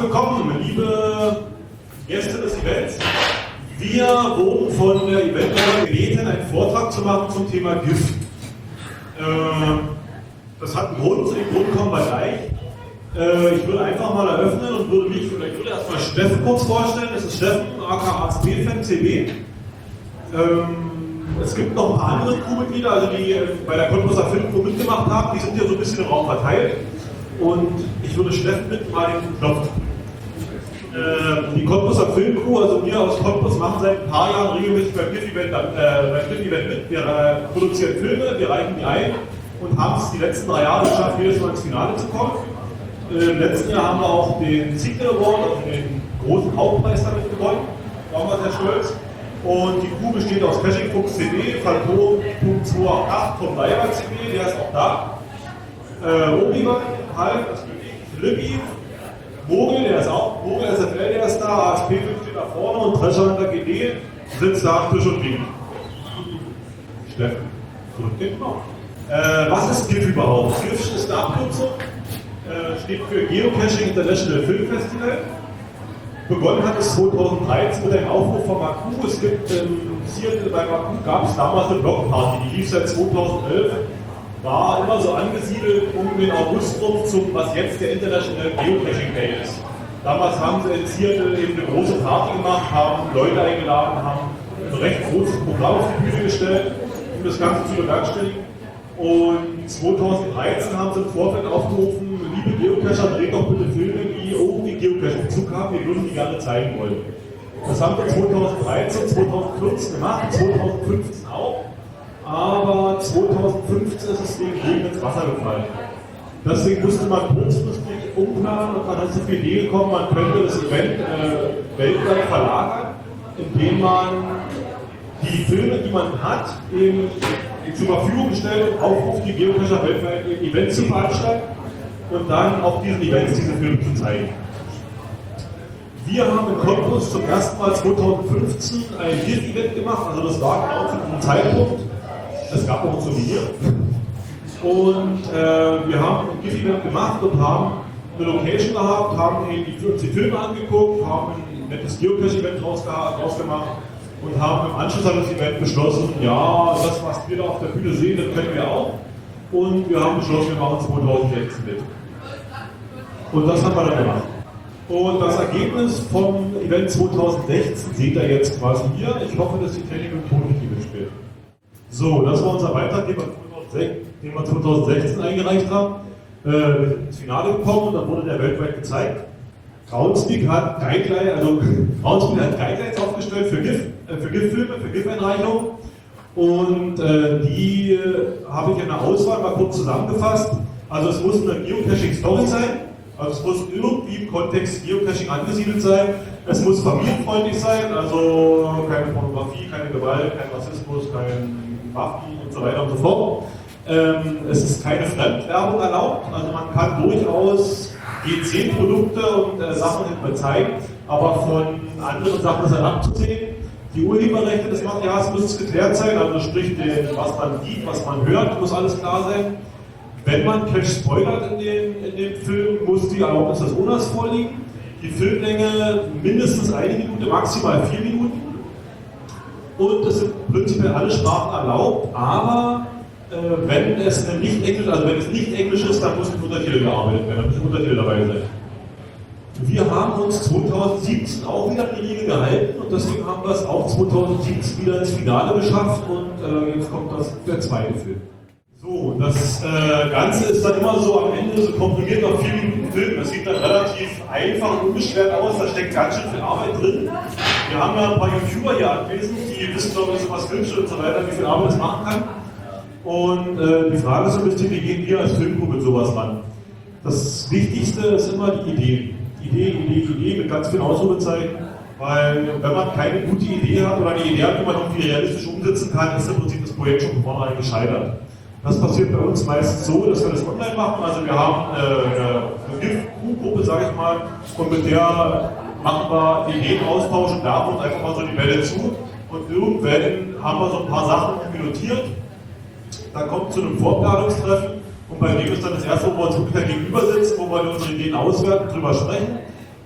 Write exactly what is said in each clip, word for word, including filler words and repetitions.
willkommen, liebe Gäste des Events. Wir wurden von der Eventleitung gebeten, einen Vortrag zu machen zum Thema Gift. Äh, das hat einen Grund, den Grund kommen wir gleich. Äh, ich würde einfach mal eröffnen und würde mich, oder ich würde erstmal Steffen kurz vorstellen. Das ist Steffen, aka Arzt B-Fan, C B. Ähm, es gibt noch ein paar andere Crewmitglieder, also die äh, bei der Cottbuser Filmcrew mitgemacht haben, die sind hier so ein bisschen im Raum verteilt. Und ich würde Steffen bitten, mal den Knopf. Äh, die Cottbuser Filmcrew, also wir aus Cottbus, machen seit ein paar Jahren regelmäßig beim GIF-Event äh, mit. Wir äh, produzieren Filme, wir reichen die ein und haben es die letzten drei Jahre geschafft, jedes Mal ins Finale zu kommen. Äh, Im letzten Jahr haben wir auch den Signal Award, also den großen Hauptpreis damit gewonnen. Da waren wir sehr stolz. Und die Crew besteht aus Caching Fuchs C B, Phantom Punkt zweihundertacht vom Leiber C B, der ist auch da. Äh, Obi-Wan, Halb, das bin ich, Libby, Vogel, der ist auch, Vogel S F L, der ist da, A S P fünf steht da vorne und Treasure G D sitzt da am Tisch und winkt. Steffen, drück den Knopf. Äh, was ist GIF überhaupt? GIF ist eine Abkürzung, äh, steht für Geocaching International Film Festival. Begonnen hat es zweitausenddreizehn mit einem Aufruf von Maku. Es gibt in Seattle bei Maku gab es damals eine Blockparty, die lief seit zweitausendelf. War immer so angesiedelt um den August rum zum, was jetzt der International Geocaching Day ist. Damals haben sie in Seattle eben eine große Party gemacht, haben Leute eingeladen, haben ein recht großes Programm auf die Bühne gestellt, um das Ganze zu bewerkstelligen. Und zweitausenddreizehn haben sie im Vorfeld aufgerufen, liebe Geocacher, dreht doch bitte Filme, die irgendwie Geocaching Bezug haben, wir würden die gerne zeigen wollen. Das haben wir zweitausenddreizehn, zweitausendvierzehn gemacht, zweitausendfünfzehn auch. Aber zweitausendfünfzehn ist es wegen Regen ins Wasser gefallen. Deswegen musste man kurzfristig umplanen und man hat sich auf die Idee gekommen, man könnte das Event äh, weltweit verlagern, indem man die Filme, die man hat, eben zur Verfügung stellt und aufruft, die Geocacher weltweit Events zu veranstalten und dann auf diesen Events diese Filme zu zeigen. Wir haben in Cottbus zum ersten Mal zweitausendfünfzehn ein GIF-Event gemacht, also das war genau zu diesem Zeitpunkt. Es gab auch ein Souvenir. Und äh, wir haben ein GIF-Event gemacht und haben eine Location gehabt, haben eben die fünfzig Filme angeguckt, haben ein nettes Geocache-Event rausgemacht und haben im Anschluss an das Event beschlossen, ja, das, was wir da auf der Bühne sehen, das können wir auch. Und wir haben beschlossen, wir machen zweitausendsechzehn mit. Und das haben wir dann gemacht. Und das Ergebnis vom Event zweitausendsechzehn seht ihr jetzt quasi hier. Ich hoffe, dass die Technik und Ton nicht mitspielt. So, das war unser Beitrag, den wir zweitausendsechzehn eingereicht haben. Äh, wir sind ins Finale gekommen und dann wurde der weltweit gezeigt. Groundspeak hat Guidelines, also Groundspeak hat Guidelines aufgestellt für GIF, äh, für GIF-Filme, für GIF-Einreichungen. Und äh, die äh, habe ich in der Auswahl mal kurz zusammengefasst. Also es muss eine Geocaching-Story sein. Also es muss irgendwie im Kontext Geocaching angesiedelt sein. Es muss familienfreundlich sein, also keine Pornografie, keine Gewalt, kein Rassismus, kein Waffen und so weiter und so fort. Ähm, es ist keine Fremdwerbung erlaubt, also man kann durchaus G zehn Produkte und äh, Sachen zeigen, aber von anderen Sachen ist er abzusehen. Die Urheberrechte des Materials müssen geklärt sein, also sprich, den, was man sieht, was man hört, muss alles klar sein. Wenn man Cache spoilert in dem, in dem Film, muss die Erlaubnis des Owners vorliegen. Die Filmlänge mindestens eine Minute, maximal vier Minuten. Und es sind prinzipiell alle Sprachen erlaubt, aber äh, wenn es nicht Englisch, also wenn es nicht Englisch ist, dann muss mit Untertitel gearbeitet werden, dann müssen Untertitel dabei sein. Wir haben uns zweitausendsiebzehn auch wieder an die Regel gehalten und deswegen haben wir es auch zweitausendsiebzehn wieder ins Finale geschafft und äh, jetzt kommt das, der zweite Film. So, das äh, Ganze ist dann immer so am Ende so komprimiert auf vier Minuten Film. Das sieht dann relativ einfach und unbeschwert aus, da steckt ganz schön viel Arbeit drin. Wir haben ja ein paar YouTuber hier anwesend, die wissen, glaube ich, so was filmst und so weiter, wie viel Arbeit es machen kann. Und äh, die Frage ist so ein bisschen, wie gehen wir als Filmcrew mit sowas ran? Das Wichtigste ist immer die Idee. Idee, Idee, Idee mit ganz vielen Ausrufezeichen. Weil wenn man keine gute Idee hat oder eine Idee hat, die man irgendwie realistisch umsetzen kann, ist im Prinzip das Projekt schon von vornherein gescheitert. Das passiert bei uns meistens so, dass wir das online machen. Also wir haben äh, eine GIF-Crew-Gruppe, sage ich mal, und mit der machen wir Ideen austauschen, werfen uns einfach mal so die Bälle zu. Und irgendwann haben wir so ein paar Sachen pilotiert. Dann kommt zu einem Vorplanungstreffen und bei dem ist dann das erste, wo wir uns wirklich gegenüber sitzen, wo wir unsere Ideen auswerten, drüber sprechen.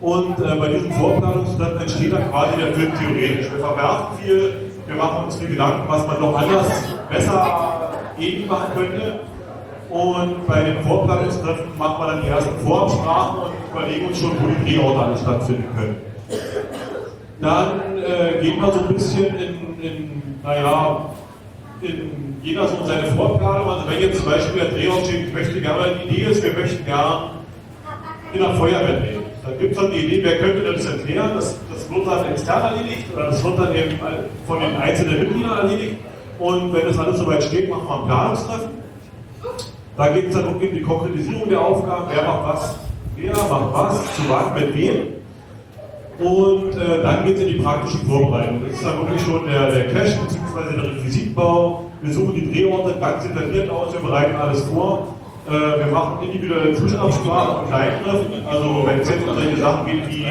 Und äh, bei diesem Vorplanungstreffen entsteht dann quasi der Film theoretisch. Wir verwerfen viel, wir machen uns viel Gedanken, was man noch anders, besser eben machen könnte. Und bei den Vorplanungstreffen machen wir dann die ersten Vorabsprachen und überlegen uns schon, wo die Drehorte alle stattfinden können. Dann äh, gehen wir so ein bisschen in, in naja, in jeder so seine Vorplanung. Also wenn jetzt zum Beispiel der Drehort steht, ich möchte gerne, die Idee ist, wir möchten gerne in der Feuerwehr drehen. Dann gibt es dann die Idee, wer könnte das erklären, das, das wird dann extern erledigt oder das wird dann eben von den einzelnen Mitgliedern erledigt. Und wenn das alles soweit steht, machen wir ein Planungstreffen. Da geht es dann um die Konkretisierung der Aufgaben, wer macht was, wer macht was, zu wann, mit wem. Und äh, dann geht es in die praktische Vorbereitung. Das ist dann wirklich schon der, der Cache bzw. der Requisitbau. Wir suchen die Drehorte ganz detailliert aus, wir bereiten alles vor. Äh, wir machen individuelle Zwischenabsprachen und Kleintreffen. Also wenn es jetzt um solche Sachen geht wie,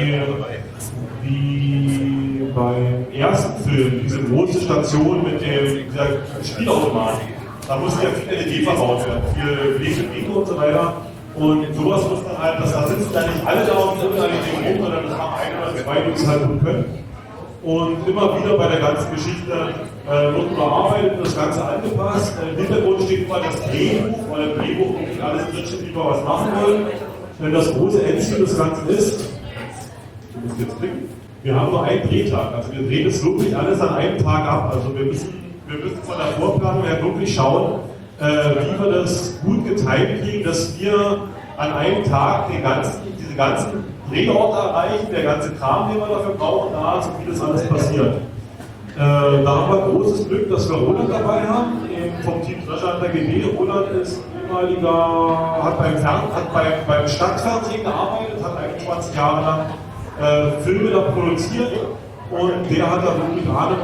wie beim ersten Film, diese große Station mit dem, dieser Spielautomatik. Da musste ja viel L E D verbaut werden, viel Wege und so weiter. Und sowas muss dann halt, das, da sitzen dann nicht alle da und sind dann nicht rum, sondern das haben ein oder zwei, die es halt gut können. Und immer wieder bei der ganzen Geschichte äh, wird überarbeitet und das Ganze angepasst. Äh, Im Hintergrund steht immer das Drehbuch, weil im Drehbuch wirklich alles drinsteht, wie wir was machen wollen. Denn das große Endziel des Ganzen ist, du musst jetzt klicken, wir haben nur einen Drehtag. Also wir drehen es wirklich alles an einem Tag ab. Also wir müssen, wir müssen von der Vorplanung her wirklich schauen, äh, wie wir das gut geteilt kriegen, dass wir an einem Tag den ganzen, diese ganzen Drehorte erreichen, der ganze Kram, den wir dafür brauchen, da so vieles alles passiert. Äh, da haben wir großes Glück, dass wir Roland dabei haben, eben vom Team Treasure Hunter G D. Roland ist ehemaliger, hat beim, Fern, hat beim, beim Stadtfernsehen gearbeitet, hat einundzwanzig Jahre lang äh, Filme da produziert und der hat da wirklich Ahnung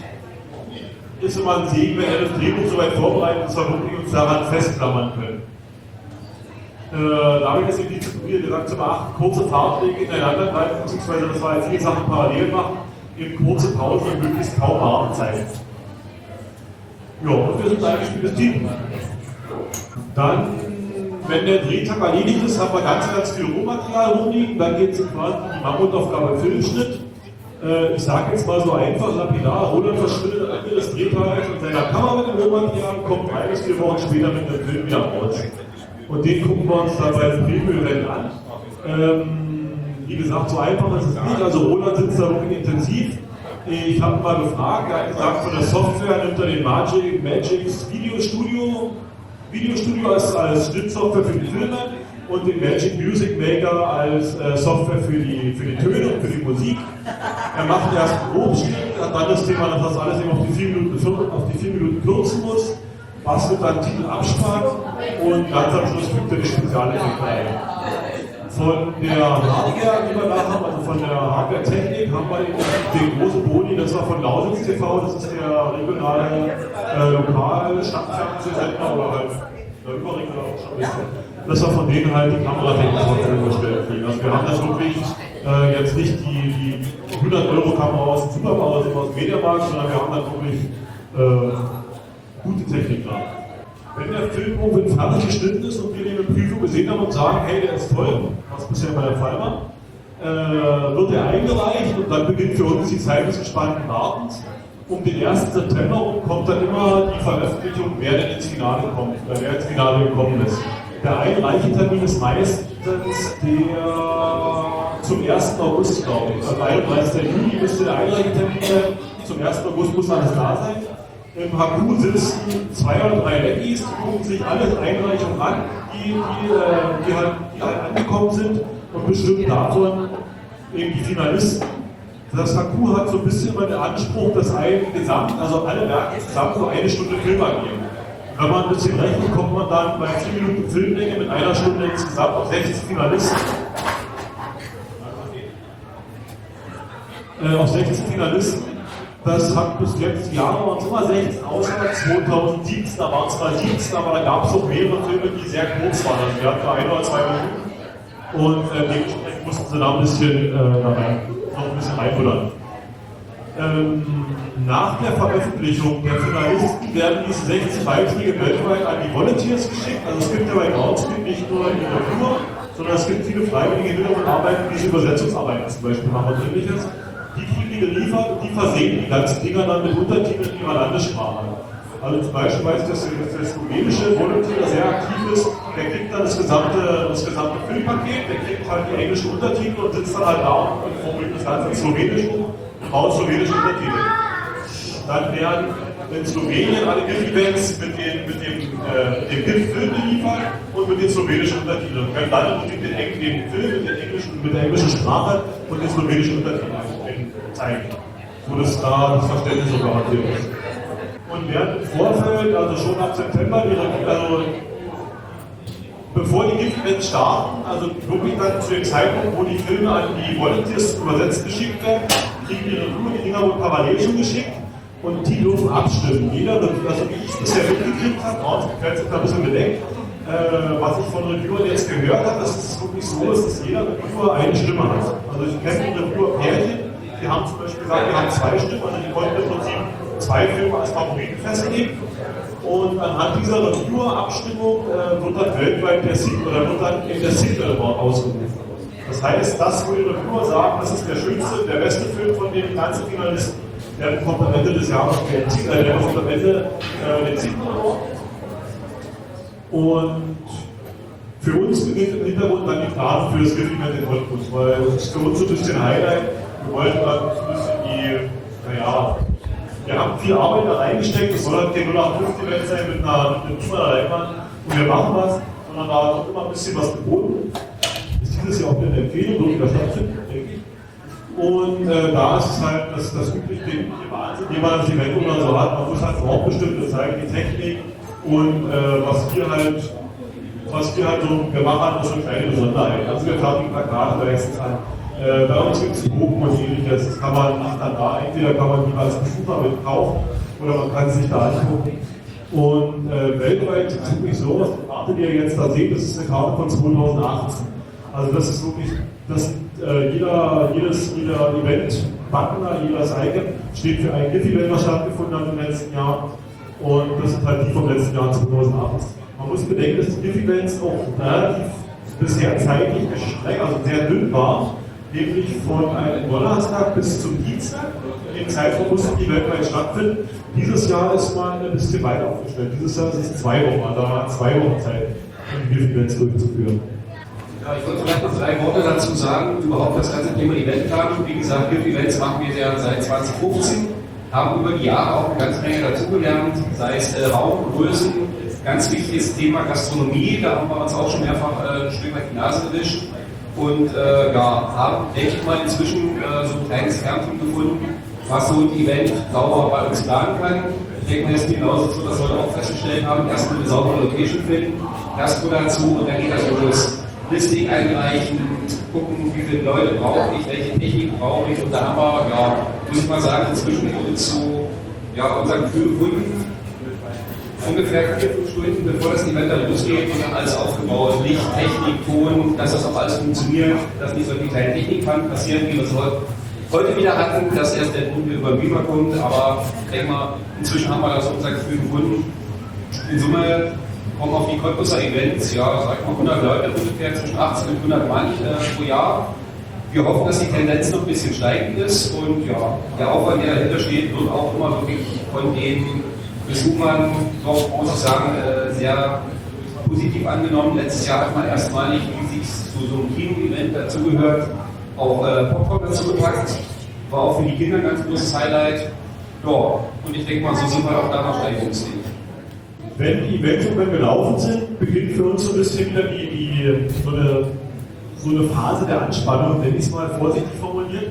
und ist immer ein Segen, wenn er das Drehbuch so weit vorbereitet, dass wir wirklich uns daran festklammern können. Äh, damit ist die Disziplin gesagt zu beachten, kurze Fahrtwege ineinander greifen, beziehungsweise das war ja viele Sachen parallel machen, eben kurze Pausen und möglichst kaum Wartezeit. Ja, und wir sind eigentlich ein gutes Team. Dann, wenn der Drehtag erledigt ist, haben wir ganz, ganz viel Rohmaterial rumliegen, dann geht es quasi um die Mammutaufgabe Filmschnitt. Äh, ich sage jetzt mal so einfach, lapidar, Roland verschwindet am Ende des Drehtages in seiner Kamera mit dem Rohmaterial, kommt drei bis vier Wochen später mit dem Film wieder raus. Und den gucken wir uns dann bei den Preview-Event an. Ähm, wie gesagt, so einfach ist es nicht. Also Roland sitzt da wirklich intensiv. Ich habe mal gefragt, er hat gesagt, von der Software nimmt er den Magic, Magix Video Studio, Video Studio als, als Schnittsoftware für die Filme und den Magic Music Maker als äh, Software für die, für die Töne und für die Musik. Er macht erst einen Grobschnitt, hat dann das Thema, dass das alles eben auf die vier Minuten, auf die vier Minuten kürzen muss. Bastelt dann Titel Abspann und ganz am Schluss fügt er die Spezialeffekte ein. Von der Hardware, die wir da haben, also von der Hardware-Technik, haben wir eben den großen Boni, das war von Lausitz T V, das ist der regionale, äh, lokale Stadtfernsehsender oder halt der überregionale auch schon ein bisschen. Das war von denen halt die Kameratechnik zur Verfügung gestellt kriegen. Also wir haben das wirklich äh, jetzt nicht die, die hundert Euro Kamera aus dem Superbau oder aus dem Mediamarkt, sondern wir haben dann wirklich äh, gute Technik da. Wenn der Film irgendwann fertig geschnitten ist und wir den in Prüfung gesehen haben und sagen, hey, der ist toll, was bisher bei der Fall war, äh, wird er eingereicht und dann beginnt für uns die Zeit des gespannten Wartens. Um den ersten September rum kommt dann immer die Veröffentlichung, wer denn ins Finale kommt, oder wer ins Finale gekommen ist. Der Einreichetermin ist meistens der zum ersten August, glaube ich. Also einunddreißigsten Juli müsste der Einreichetermin sein, zum ersten August muss alles da sein. Im H Q sitzen zwei oder drei Lackies, die gucken sich alle Einreichungen an, die, die, äh, die, halt, die halt angekommen sind und bestimmen davon eben die Finalisten. Das H Q hat so ein bisschen immer den Anspruch, dass ein Gesamt, also alle Werke zusammen so eine Stunde Film angeben. Wenn man ein bisschen rechnet, kommt man dann bei vier Minuten Filmlänge mit einer Stunde insgesamt auf sechzig Finalisten. Äh, auf sechzig Finalisten. Das hat bis jetzt Jahre waren es immer sechzehn, außer zweitausendsiebzehn, da waren es mal siebzehn, aber da gab es auch mehrere Filme, die sehr kurz waren. Also wir hatten ein oder zwei Minuten und äh, dementsprechend mussten sie da ein bisschen, äh, rein, noch ein bisschen reinfuttern. Ähm, nach der Veröffentlichung der Finalisten werden diese sechzehn Beiträge weltweit an die Volunteers geschickt. Also es gibt ja bei Groundspeak nicht nur die Reviewer, sondern es gibt viele Freiwillige im Hintergrund arbeiten, diese Übersetzungsarbeiten zum Beispiel machen und ähnliches. Die kriegen die geliefert und die versehen die ganzen Dinger dann mit Untertiteln in ihrer Landessprache. Also zum Beispiel weiß ich, dass der slowenische Volunteer sehr aktiv ist, der kriegt dann das gesamte, das gesamte Filmpaket, der kriegt halt die englischen Untertitel und sitzt dann halt da und formuliert das Ganze in Slowenisch um und baut slowenische Untertitel. Dann werden in Slowenien alle GIF-Events mit, den, mit dem, äh, dem GIF-Film geliefert und mit den slowenischen Untertiteln. Und können dann den, den, den Film mit, den englischen, mit der englischen Sprache und den slowenischen Untertiteln zeigen, wo das da das Verständnis so garantiert ist. Und während im Vorfeld, also schon ab September, die, also bevor die GIF-Events starten, also wirklich dann zu dem Zeitpunkt, wo die Filme an die Volunteers übersetzt geschickt werden, kriegen die Reviewer die Dinger wohl parallel schon geschickt und die dürfen abstimmen. Jeder, also wie ich es bisher mitgekriegt habe, ich sich da ein bisschen bedeckt, äh, was ich von Reviewern jetzt gehört habe, dass es wirklich so ist, dass jeder Reviewer eine Stimme hat. Also ich kenne Reviewer-Pärchen, die haben zum Beispiel gesagt, wir haben zwei Stimmen, also die konnten im Prinzip zwei Filme als Favoriten festlegen. Und anhand dieser Reviewer-Abstimmung äh, wird dann weltweit der Sieg oder wird dann in der Signal Award ausgerufen. Das heißt, das, wo die Reviewer sagen, das ist der schönste, der beste Film von den ganzen Finalisten, der bekommt am Ende des Jahres den Signal, der bekommt am Ende äh, den Signal Award. Und für uns beginnt im Hintergrund dann die Planung für das GIF-Event in Cottbus, weil das ist für uns so ein bisschen Highlight. Wir wollten dann ein bisschen die, naja, wir haben viel Arbeit da reingesteckt, es soll halt kein null acht fünfzig Event sein mit einer Leinwand und wir machen was, sondern da ist immer ein bisschen was geboten. Ist dieses Jahr auch eine Empfehlung, wird wieder stattfinden, denke ich. Und äh, da ist es halt das, das übliche Wahnsinn, wie man das Event oder so hat. Man muss halt vor Ort bestimmte zeigen, die Technik und äh, was wir halt, was wir halt so gemacht haben, ist so eine kleine Besonderheit. Also wir fertigen Plakate meistens an. Äh, bei uns gibt es Bogen und ähnliches, das kann man nicht dann da, entweder kann man die als Besucher mit kaufen oder man kann sich da angucken. Und äh, weltweit ist es wirklich so, was die Karte, die ihr jetzt da seht, das ist eine Karte von zweitausendachtzehn. Also das ist wirklich, das, äh, jeder, jedes, jeder Event-Partner, jedes Icon steht für ein GIF-Event, das stattgefunden hat im letzten Jahr. Und das sind halt die vom letzten Jahr zweitausendachtzehn. Man muss bedenken, dass die GIF-Events auch relativ bisher zeitlich gestreckt, also sehr dünn waren. Nämlich von einem Donnerstag bis zum Dienstag. In dem Zeitraum mussten die weltweit stattfinden. Dieses Jahr ist man ein bisschen weiter aufgestellt. Dieses Jahr ist es zwei Wochen, also da waren zwei Wochen Zeit, um die GIF-Events durchzuführen. Ja, ich wollte vielleicht noch drei Worte dazu sagen, überhaupt das ganze Thema Eventplanung. Wie gesagt, GIF-Events machen wir ja seit zwanzig fünfzehn, haben über die Jahre auch eine ganze Menge dazugelernt, sei es äh, Raum, Größen, ganz wichtiges Thema Gastronomie, da haben wir uns auch schon mehrfach äh, ein Stück weit die Nase erwischt. Und äh, ja, haben, denke ich mal, inzwischen äh, so ein kleines Kernteam gefunden, was so ein Event sauber bei uns planen kann. Ich denke mal, es ist genauso so, dass wir auch festgestellt haben, erstmal eine saubere Location finden, Gastro dazu und dann geht das um das Listing einreichen, gucken, wie viele Leute brauche ich, welche Technik brauche ich. Und da haben wir, ja, muss ich mal sagen, inzwischen uns so ja, unser Gefühl gefunden. Ungefähr vier, fünf Stunden bevor das Event dann losgeht und dann alles aufgebaut, Licht, Technik, Ton, dass das auch alles funktioniert, dass nicht solche kleinen Technikfragen passieren, wie wir es heute wieder hatten, dass erst der Kunde über Beamer kommt, aber ich denke mal, inzwischen haben wir das unser Gefühl gefunden. In Summe kommen auf die Cottbuser Events, ja, sag ich mal hundert Leute ungefähr, zwischen achtzig und hundert Mann äh, pro Jahr. Wir hoffen, dass die Tendenz noch ein bisschen steigend ist und ja, der Aufwand, der dahinter steht, wird auch immer wirklich von den Besuchern doch, muss ich sagen, sehr positiv angenommen. Letztes Jahr hat man erstmalig, wie sich zu so einem Kino-Event dazugehört, auch äh, Popcorn dazu gepackt. War auch für die Kinder ein ganz großes Highlight. Ja, und ich denke mal, so sind wir auch da noch steigerungsfähig. Wenn die Events schon gelaufen sind, beginnt für uns so ein bisschen wieder die, die, so, eine, so eine Phase der Anspannung, nenne ich es mal vorsichtig formuliert,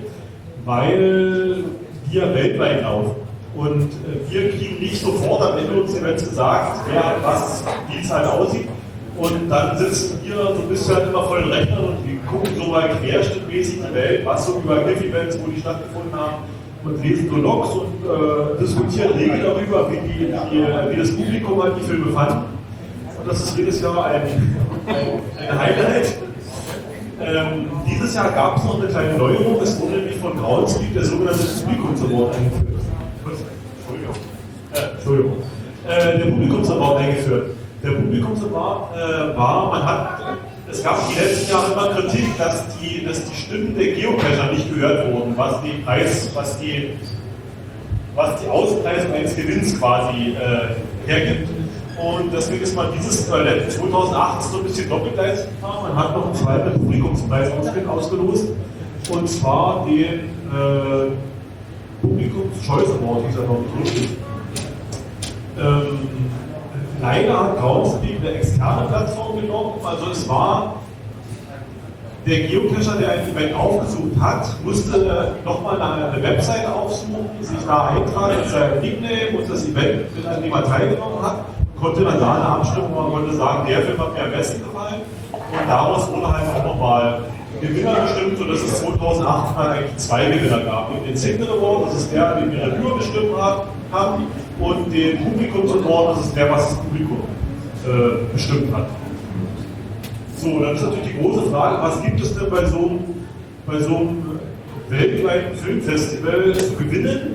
weil wir weltweit laufen. Und äh, wir kriegen nicht sofort am Ende unseres Events gesagt, wer hat was, wie es halt aussieht. Und dann sitzen wir so ein bisschen halt immer vor den Rechnern und wir gucken so mal querschnittmäßig die Welt, was so über GIF-Events, wo die stattgefunden haben, und lesen so Logs und äh, diskutieren Regeln darüber, wie, die, die, wie das Publikum halt die Filme fand. Und das ist jedes Jahr ein, ein, ein Highlight. Ähm, dieses Jahr gab es noch eine kleine Neuerung, es wurde nämlich von Groundspeak der sogenannte Publikumsaward eingeführt. Entschuldigung. Äh, Entschuldigung. Äh, der Publikumsaward eingeführt. Der Publikumsaward äh, war, man hat es gab die letzten Jahre immer Kritik, dass die, dass die Stimmen der Geocacher nicht gehört wurden, was die Preis, was die, was die Auspreisung eines Gewinns quasi äh, hergibt. Und deswegen ist man dieses äh, zweitausendachtzehn so ein bisschen doppelgleisig gefahren. Man hat noch einen zweiten Publikumspreis ausgelost, und zwar den äh, Publikums-Choice Award, dieser noch nicht. Ähm, leider hat Groundspeak eine externe Plattform genommen, also es war der Geocacher, der ein Event aufgesucht hat, musste nochmal eine Webseite aufsuchen, sich da eintragen mit seinem Nickname und das Event, an dem er teilgenommen hat, konnte dann da eine Abstimmung machen, konnte sagen, der Film hat mir am besten gefallen, und daraus wurde halt auch nochmal Gewinner bestimmt, sodass es zweitausendachtzehn eigentlich zwei Gewinner gab. Den Signal Award, das ist der, den die Reviewer bestimmt haben, und den Publikums Award, das ist der, was das Publikum äh, bestimmt hat. So, dann ist natürlich die große Frage, was gibt es denn bei so einem, bei so einem weltweiten Filmfestival zu gewinnen?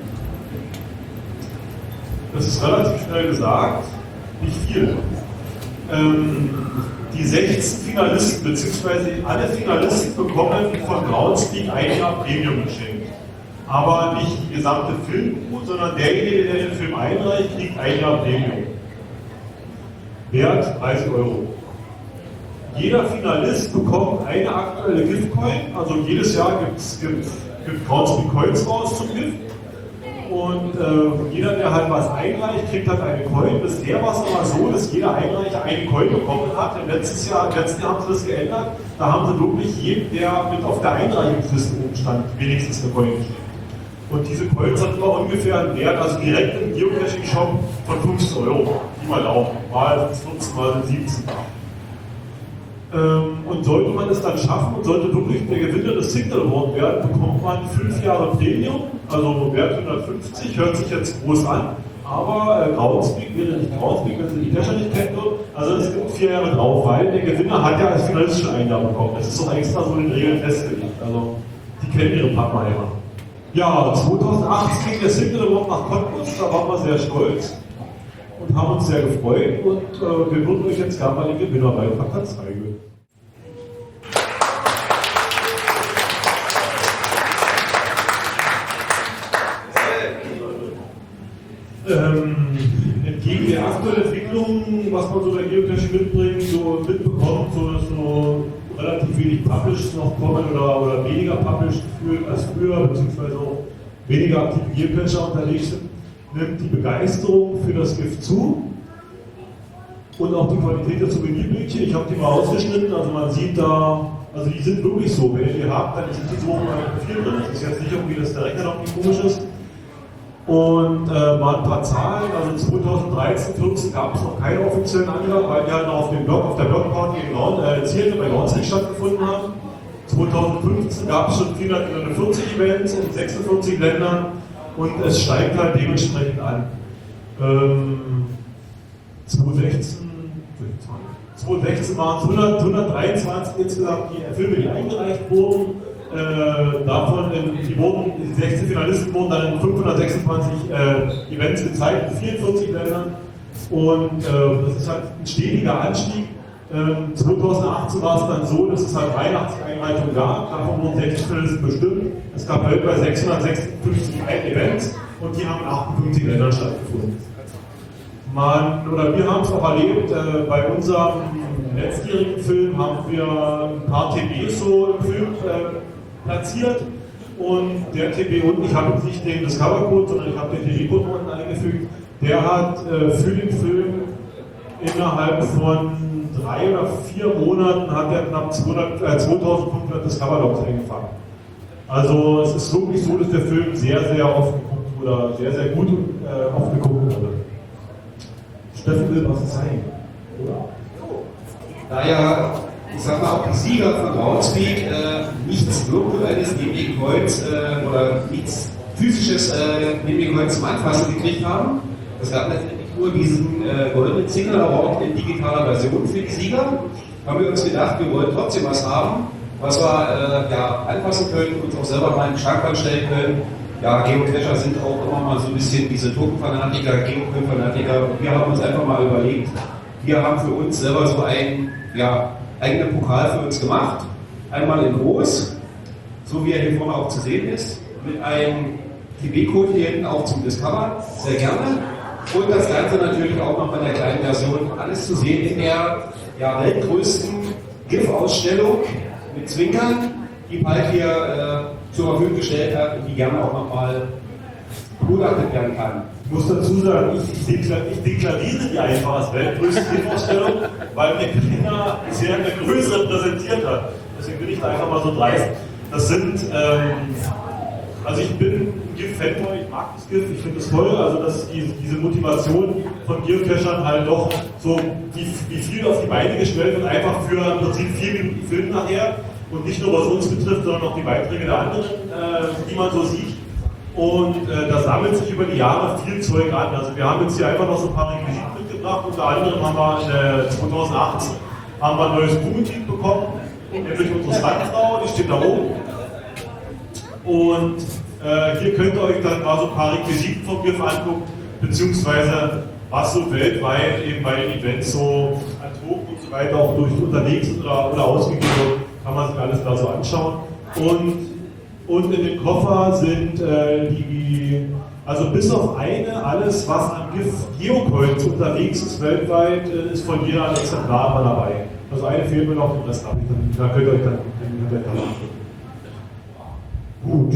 Das ist relativ schnell gesagt, nicht viel. Ähm, die sechzehn Finalisten, beziehungsweise alle Finalisten bekommen von Groundspeak ein Jahr Premium geschenkt. Aber nicht die gesamte Filmcrew, sondern derjenige, der den Film einreicht, kriegt ein Jahr Premium. Wert dreißig Euro. Jeder Finalist bekommt eine aktuelle Giftcoin, also jedes Jahr gibt es Groundspeak Coins raus zum Gift. Und äh, jeder, der halt was einreicht, kriegt halt eine Coin. Bisher war es aber so, dass jeder Einreicher eine Coin bekommen hat. Im letzten Jahr, im letzten Jahr haben sie das geändert. Da haben sie wirklich jedem, der mit auf der Einreichungsliste oben stand, wenigstens eine Coin geschickt. Und diese Coins hatten immer ungefähr einen Wert, also direkt im Geocaching-Shop von fünfzehn Euro. Die mal laufen. Mal fünfzehn, mal siebzehn. Ähm, und sollte man es dann schaffen und sollte wirklich der Gewinner des Signal Award werden, bekommt man fünf Jahre Premium, also Wert hundertfünfzig, hört sich jetzt groß an, aber äh, Groundspeak wäre nicht Groundspeak, wenn Sie die Cacher nicht kennen würden, also es gibt vier Jahre drauf, weil der Gewinner hat ja als Finalist schon ein Jahr bekommen. Das ist doch extra so in den Regeln festgelegt, also die kennen ihre Pappenheimer. Ja, zweitausendachtzehn ging der Signal Award nach Cottbus, da waren wir sehr stolz und haben uns sehr gefreut, und äh, wir würden euch jetzt gerne mal den Gewinnerbeitrag zeigen. Ähm, entgegen der aktuellen Entwicklung, was man so bei Geocaching mitbringt, so mitbekommt, so dass so relativ wenig Published noch kommen oder, oder weniger Published gefühlt als früher, beziehungsweise auch weniger aktive Geocacher unterwegs sind, nimmt die Begeisterung für das GIF zu und auch die Qualität der Souvenirbildchen. Ich habe die mal ausgeschnitten, also man sieht da, also die sind wirklich so, wenn ihr die habt, dann sind die so auf meinem Profil drin. Das ist jetzt nicht irgendwie, dass der Rechner noch nicht komisch ist. Und äh, mal ein paar Zahlen, also zweitausenddreizehn, vierzehn gab es noch keine offiziellen Angaben, weil die halt noch auf dem Blog, auf der Blogparty in Nord, äh, Ziele bei Groundspeak stattgefunden haben. zweitausendfünfzehn gab es schon vierhundertvierzig Events in sechsundvierzig Ländern, und es steigt halt dementsprechend an. Ähm, zweitausendsechzehn, zweitausendsechzehn waren es hundertdreiundzwanzig insgesamt die Filme, die eingereicht wurden. Äh, davon, in, die, wurden, die sechzehn Finalisten wurden dann in fünfhundertsechsundzwanzig äh, Events gezeigt in vierundvierzig Ländern, und äh, das ist halt ein stetiger Anstieg. Ähm, zweitausendachtzehn war es dann so, dass es halt dreiundachtzig Einreichungen gab, davon wurden sechzig Finalisten bestimmt. Es gab weltweit sechshundertsechsundfünfzig Events, und die haben in achtundfünfzig Ländern stattgefunden. Man, oder wir haben es auch erlebt, äh, bei unserem letztjährigen Film haben wir ein paar T Bs so im Film äh, platziert, und der T B unten, ich habe jetzt nicht den Discover-Code, sondern ich habe den T B-Code unten eingefügt, der hat äh, für den Film innerhalb von drei oder vier Monaten hat er knapp zweitausendfünfhundert Discover-Logs eingefangen. Also es ist wirklich so, dass der Film sehr, sehr oft geguckt oder sehr, sehr gut äh, oft geguckt wurde. Steffen will was zeigen, oder? Naja, ich sag mal, auch die Sieger von Groundspeak äh, nichts Virtuelles neben dem Kreuz äh, oder nichts Physisches äh, neben dem Kreuz zum Anfassen gekriegt haben. Es gab letztendlich nur diesen äh, goldenen Signal Award in digitaler Version für die Sieger. Haben wir uns gedacht, wir wollen trotzdem was haben, was wir äh, ja, anfassen können, uns auch selber mal in den Schrank stellen können. Ja, Geocacher sind auch immer mal so ein bisschen diese Token-Fanatiker, Geocoin-Fanatiker. Wir haben uns einfach mal überlegt, wir haben für uns selber so ein ja, eigenen Pokal für uns gemacht. Einmal in groß, so wie er hier vorne auch zu sehen ist, mit einem T B-Code hier hinten auch zum Discover, sehr gerne. Und das Ganze natürlich auch noch bei der kleinen Version, alles zu sehen in der ja, weltgrößten GIF-Ausstellung mit Zwinkern, die Palk hier äh, zur Verfügung gestellt hat und die gerne auch nochmal begutachtet werden kann. Ich muss dazu sagen, ich, ich, ich deklariere die einfach als weltgrößte GIF-Ausstellung, weil mir keiner bisher eine größere präsentiert hat. Deswegen bin ich da einfach mal so dreist. Das sind, ähm, also ich bin ein GIF-Fanboy, ich mag das GIF, ich finde es toll, also dass die, diese Motivation von Geocachern halt doch so, wie, wie viel auf die Beine gestellt wird, einfach für im Prinzip vier Minuten Film nachher und nicht nur was uns betrifft, sondern auch die Beiträge der anderen, äh, die man so sieht. Und äh, da sammelt sich über die Jahre viel Zeug an. Also wir haben jetzt hier einfach noch so ein paar Requisiten mitgebracht, unter anderem haben wir äh, zweitausendachtzehn haben wir ein neues Crewmitglied bekommen, nämlich unsere Standfrau, die steht da oben. Und äh, hier könnt ihr euch dann mal so ein paar Requisiten vom GIF angucken, beziehungsweise was so weltweit eben bei den Events so an Token und so weiter auch durch unterwegs oder, oder ausgegeben wird, kann man sich alles da so anschauen. Und, und in den Koffer sind äh, die, also bis auf eine, alles was an GIF Geocoins unterwegs ist weltweit, äh, ist von jeder ein Exemplar mal dabei. Also eine fehlt mir noch, den Rest habe ich dann, da könnt ihr euch dann im Internet angucken. Gut.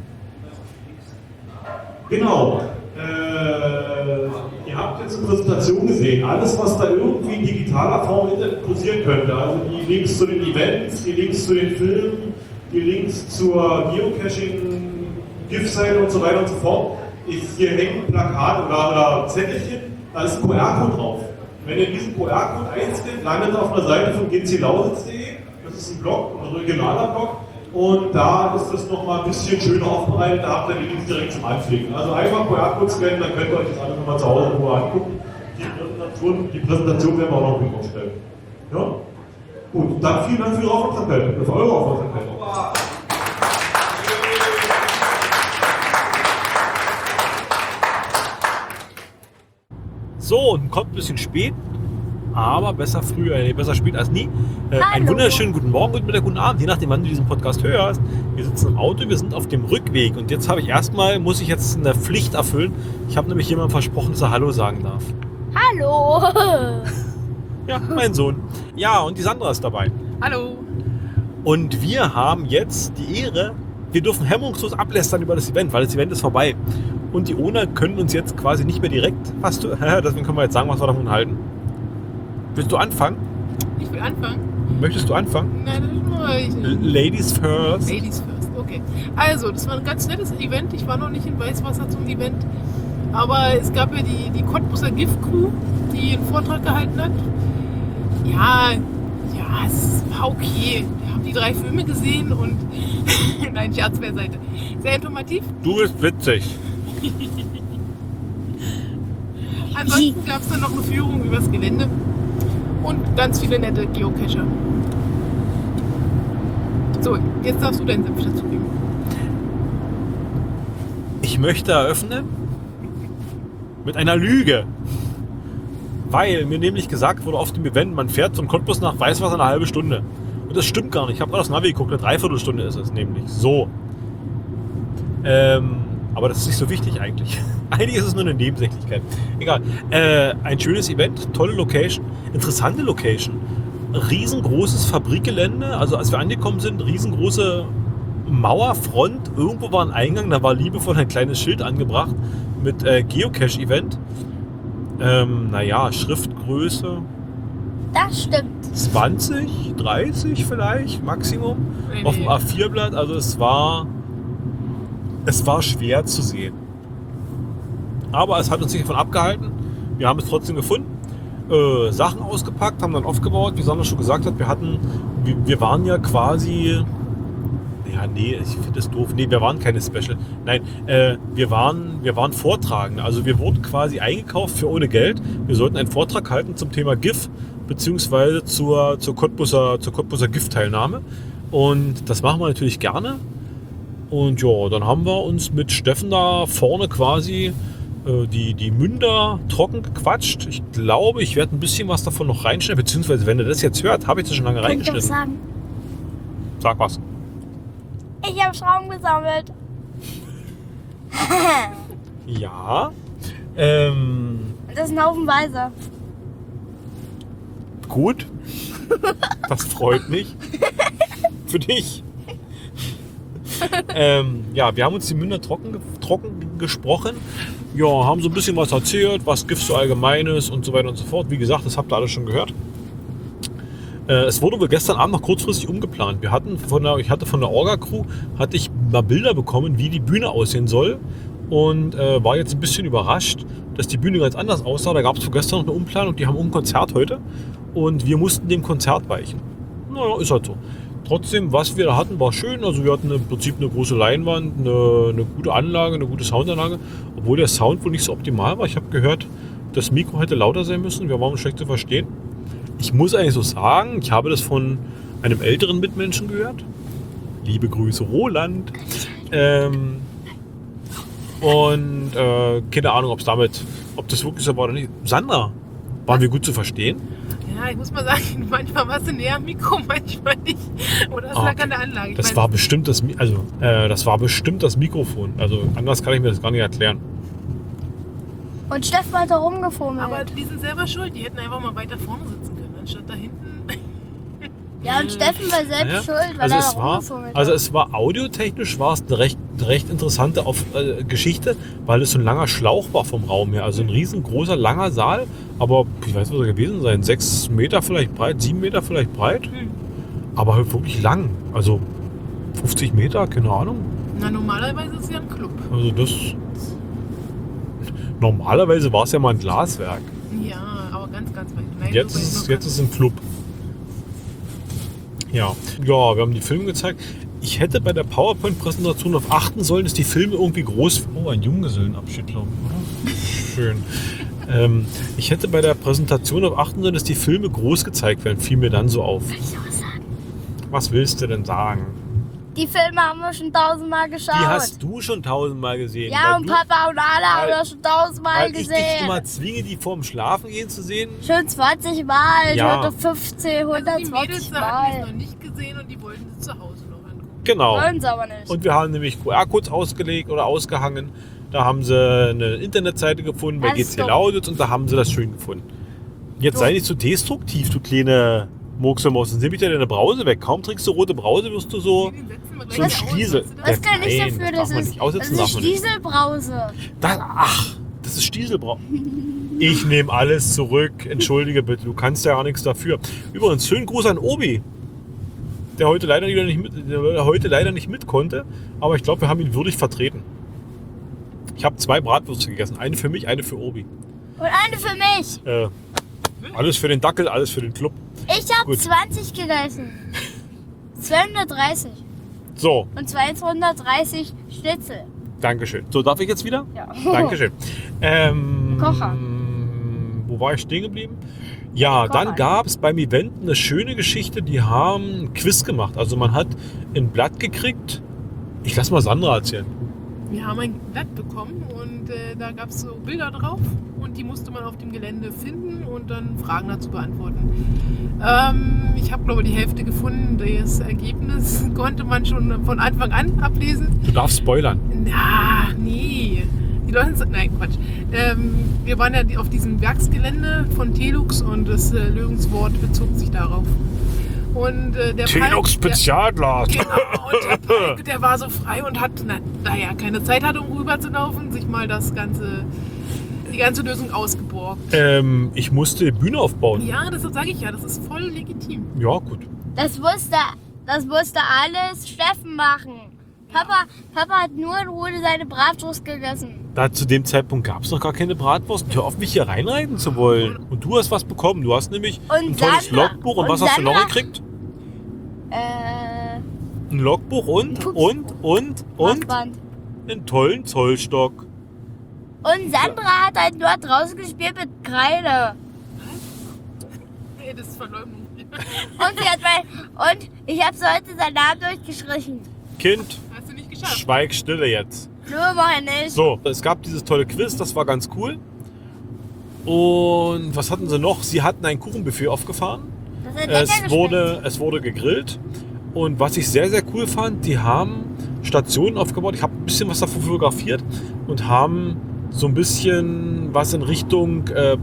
Genau. Äh, ihr habt jetzt eine Präsentation gesehen. Alles, was da irgendwie in digitaler Form interessieren könnte. Also die Links zu den Events, die Links zu den Filmen, die Links zur Geocaching, GIF-Seite und so weiter und so fort. Ist, hier hängt ein Plakat oder, oder Zettelchen, da ist ein Q R-Code drauf. Wenn ihr diesen Q R-Code einscannt, landet ihr auf einer Seite von g c lausitz punkt de. Das ist ein Blog, ein regionaler Blog. Und da ist das nochmal ein bisschen schöner aufbereitet, da habt ihr die Links direkt zum Anklicken. Also einfach Q R-Code scannen, dann könnt ihr euch das alles nochmal zu Hause in Ruhe angucken. Die Präsentation, die Präsentation werden wir auch noch mit aufstellen. Ja? Gut, dann vielen Dank für Ihre Aufmerksamkeit, für eure Aufmerksamkeit. So, kommt ein bisschen spät, aber besser früh, äh, besser spät als nie. Äh, einen wunderschönen guten Morgen, guten Mittag, guten Abend, je nachdem, wann du diesen Podcast hörst. Wir sitzen im Auto, wir sind auf dem Rückweg und jetzt habe ich erstmal, muss ich jetzt eine Pflicht erfüllen. Ich habe nämlich jemandem versprochen, dass er Hallo sagen darf. Hallo! Ja, mein Sohn. Ja, und die Sandra ist dabei. Hallo! Und wir haben jetzt die Ehre, wir dürfen hemmungslos ablästern über das Event, weil das Event ist vorbei. Und die Owner können uns jetzt quasi nicht mehr direkt, hast du, deswegen können wir jetzt sagen, was wir davon halten. Willst du anfangen? Ich will anfangen. Möchtest du anfangen? Nein, das ist nur ich. Ladies first. Ladies first, okay. Also, das war ein ganz nettes Event. Ich war noch nicht in Weißwasser zum Event. Aber es gab ja die, die Cottbuser GIF-Crew, die einen Vortrag gehalten hat. Ja, ja, es war okay. Wir haben die drei Filme gesehen und nein, Scherz beiseite. Sehr informativ. Du bist witzig. Ansonsten gab es dann noch eine Führung übers Gelände und ganz viele nette Geocacher. So, jetzt darfst du deinen Senf dazu geben. Ich möchte eröffnen mit einer Lüge. Weil mir nämlich gesagt wurde auf dem Event, man fährt von Cottbus nach Weißwasser eine halbe Stunde. Und das stimmt gar nicht. Ich habe gerade aufs Navi geguckt, eine Dreiviertelstunde ist es nämlich. So. Ähm, aber das ist nicht so wichtig eigentlich. Eigentlich ist es nur eine Nebensächlichkeit. Egal. Äh, ein schönes Event, tolle Location, interessante Location. Riesengroßes Fabrikgelände. Also als wir angekommen sind, riesengroße Mauerfront. Irgendwo war ein Eingang, da war liebevoll ein kleines Schild angebracht mit äh, Geocache-Event. Ähm, naja, Schriftgröße Das stimmt. zwanzig, dreißig vielleicht, Maximum. Nee, Auf dem nee. A vier Blatt, also es war es war schwer zu sehen. Aber es hat uns nicht davon abgehalten. Wir haben es trotzdem gefunden. Äh, Sachen ausgepackt, haben dann aufgebaut. Wie Sandra schon gesagt hat, wir hatten, wir, wir waren ja quasi, ja nee, ich finde das doof. Nee, wir waren keine Special. Nein, äh, wir waren, wir waren Vortragende. Also wir wurden quasi eingekauft für ohne Geld. Wir sollten einen Vortrag halten zum Thema GIF, beziehungsweise zur, zur Cottbuser, zur Cottbuser GIF-Teilnahme. Und das machen wir natürlich gerne. Und ja, dann haben wir uns mit Steffen da vorne quasi äh, die, die Münder trocken gequatscht. Ich glaube, ich werde ein bisschen was davon noch reinschneiden, beziehungsweise wenn ihr das jetzt hört, habe ich das schon lange Kann ich doch reingeschnitten. sagen. Sag was. Ich habe Schrauben gesammelt. Ja. Ähm, Das ist ein Haufenweise. gut. Das freut mich. Für dich. ähm, ja, wir haben uns die Münder trocken, trocken gesprochen. Ja, haben so ein bisschen was erzählt, was Gift so allgemein ist und so weiter und so fort. Wie gesagt, das habt ihr alles schon gehört. Äh, es wurde wohl gestern Abend noch kurzfristig umgeplant. Wir hatten von der, ich hatte von der Orga-Crew hatte ich mal Bilder bekommen, wie die Bühne aussehen soll. Und äh, war jetzt ein bisschen überrascht, dass die Bühne ganz anders aussah. Da gab es gestern noch eine Umplanung, die haben ein Konzert heute. Und wir mussten dem Konzert weichen. Naja, ist halt so. Trotzdem, was wir da hatten, war schön. Also wir hatten im Prinzip eine große Leinwand, eine, eine gute Anlage, eine gute Soundanlage. Obwohl der Sound wohl nicht so optimal war. Ich habe gehört, das Mikro hätte lauter sein müssen. Wir waren schlecht zu verstehen. Ich muss eigentlich so sagen, ich habe das von einem älteren Mitmenschen gehört. Liebe Grüße, Roland. Ähm, und äh, keine Ahnung, ob es damit, ob das wirklich so war oder nicht. Sandra, waren wir gut zu verstehen? Ja, ich muss mal sagen, manchmal warst du näher am Mikro, manchmal nicht. Oder es Ah, lag okay. an der Anlage. Ich Das weiß war nicht. bestimmt das, Mi- also äh, das war bestimmt das Mikrofon. Also anders kann ich mir das gar nicht erklären. Und Steffen hat da rumgefummelt. Aber die sind selber schuld. Die hätten einfach mal weiter vorne sitzen können, anstatt da hinten. ja, und Steffen war selbst Naja, schuld, weil also er es da war, rumgefummelt also hat. es war audiotechnisch war es eine recht, eine recht interessante Auf, äh, Geschichte, weil es so ein langer Schlauch war vom Raum her. Also ein riesengroßer, langer Saal, aber ich weiß, was er gewesen sein, sechs Meter vielleicht breit, sieben Meter vielleicht breit, Hm. aber halt wirklich lang. Also fünfzig Meter, keine Ahnung. Na, normalerweise ist es ja ein Club. Also das. Normalerweise war es ja mal ein Glaswerk. Ja, aber ganz, ganz weit. Nein, Jetzt so weit ist, noch jetzt ist es ein Club. Ja. Ja, wir haben die Filme gezeigt. Ich hätte bei der PowerPoint-Präsentation darauf achten sollen, dass die Filme irgendwie groß. Oh, ein Junggesellenabschied, glaube ich, oder? Schön. ähm, ich hätte bei der Präsentation darauf achten sollen, dass die Filme groß gezeigt werden. Fiel mir dann so auf. Soll ich was sagen? Was willst du denn sagen? Die Filme haben wir schon tausendmal geschaut. Die hast du schon tausendmal gesehen. ja, weil und du, Papa und alle haben weil- das schon tausendmal weil ich dich gesehen. immer zwinge, die vorm Schlafengehen zu sehen. Schon zwanzig Mal, Ja. heute fünfzehn, Also die Mädels hundertzwanzig da hatten es Mal. noch nicht gesehen und die wollten es zu Hause noch angucken. Genau. Wollen sie aber nicht. Und wir haben nämlich Q R-Codes ausgelegt oder ausgehangen. Da haben sie eine Internetseite gefunden bei Das G ist C doof. Lauditz und da haben sie das schön gefunden. Jetzt sei nicht so destruktiv, du kleine Murkselmaus. Dann nimm ich dir deine Brause weg. Kaum trinkst du rote Brause, wirst du so, Den setzen wir gleich so ein wieder aus, Stiesel. weißt du das? Was kann ich Nein, dafür, das das, darf man ist, nicht aussitzen, das darf ist man nicht. Stieselbrause. Das, ach, das ist Stieselbrau. Ich nehme alles zurück. Entschuldige bitte, du kannst ja gar nichts dafür. Übrigens, schönen Gruß an Obi, der heute leider, wieder nicht, mit, der heute leider nicht mit konnte. Aber ich glaube, wir haben ihn würdig vertreten. Ich habe zwei Bratwürste gegessen. Eine für mich, eine für Obi. Und eine für mich. Äh, alles für den Dackel, alles für den Club. Ich habe Gut. zwanzig gegessen. zweihundertdreißig. So, Und zweihundertdreißig Schnitzel. Dankeschön. So, darf ich jetzt wieder? Ja. Dankeschön. Ähm, Kocher. Wo war ich stehen geblieben? Ja, Kocher. dann gab es beim Event eine schöne Geschichte. Die haben ein Quiz gemacht. Also man hat ein Blatt gekriegt. Ich lasse mal Sandra erzählen. Wir haben ein Blatt bekommen und äh, da gab es so Bilder drauf und die musste man auf dem Gelände finden und dann Fragen dazu beantworten. Ähm, ich habe, glaube ich, die Hälfte gefunden. Das Ergebnis konnte man schon von Anfang an ablesen. Du darfst spoilern. Na, nee. Die Leute sind, nein, Quatsch. Ähm, wir waren ja auf diesem Werksgelände von Telux und das äh, Lösungswort bezog sich darauf. Und äh, der Telux Palk- Spezialglas. der, genau, und der Palk, der war so frei und hat, na, naja, keine Zeit hatte, um rüberzulaufen, sich mal das ganze, die ganze Lösung ausgeborgt. Ähm, ich musste die Bühne aufbauen. Ja, das sage ich ja, das ist voll legitim. Ja, gut. Das musste, das musste alles Steffen machen. Papa, Papa hat nur in Ruhe seine Bratwurst gegessen. Da zu dem Zeitpunkt gab es noch gar keine Bratwurst. Hör auf, mich hier reinreiten zu wollen. Und du hast was bekommen. Du hast nämlich Und ein tolles Sandra- Logbuch. Und, und was hast du noch Sandra- gekriegt? Äh, Ein Logbuch und, Pups. und, und, und Maßband. einen tollen Zollstock. Und Sandra hat halt nur draußen gespielt mit Kreide. Nee, das ist Verleumdung. Und sie hat mein, und ich habe so heute seinen Namen durchgestrichen. Kind, Hast du nicht geschafft. schweig stille jetzt. Nö, mach ich nicht. So, es gab dieses tolle Quiz, das war ganz cool. Und was hatten sie noch? Sie hatten ein Kuchenbuffet aufgefahren. Das hat lecker Es geschmeckt. wurde, es wurde gegrillt. Und was ich sehr, sehr cool fand, die haben Stationen aufgebaut. Ich habe ein bisschen was davon fotografiert und haben so ein bisschen was in Richtung äh,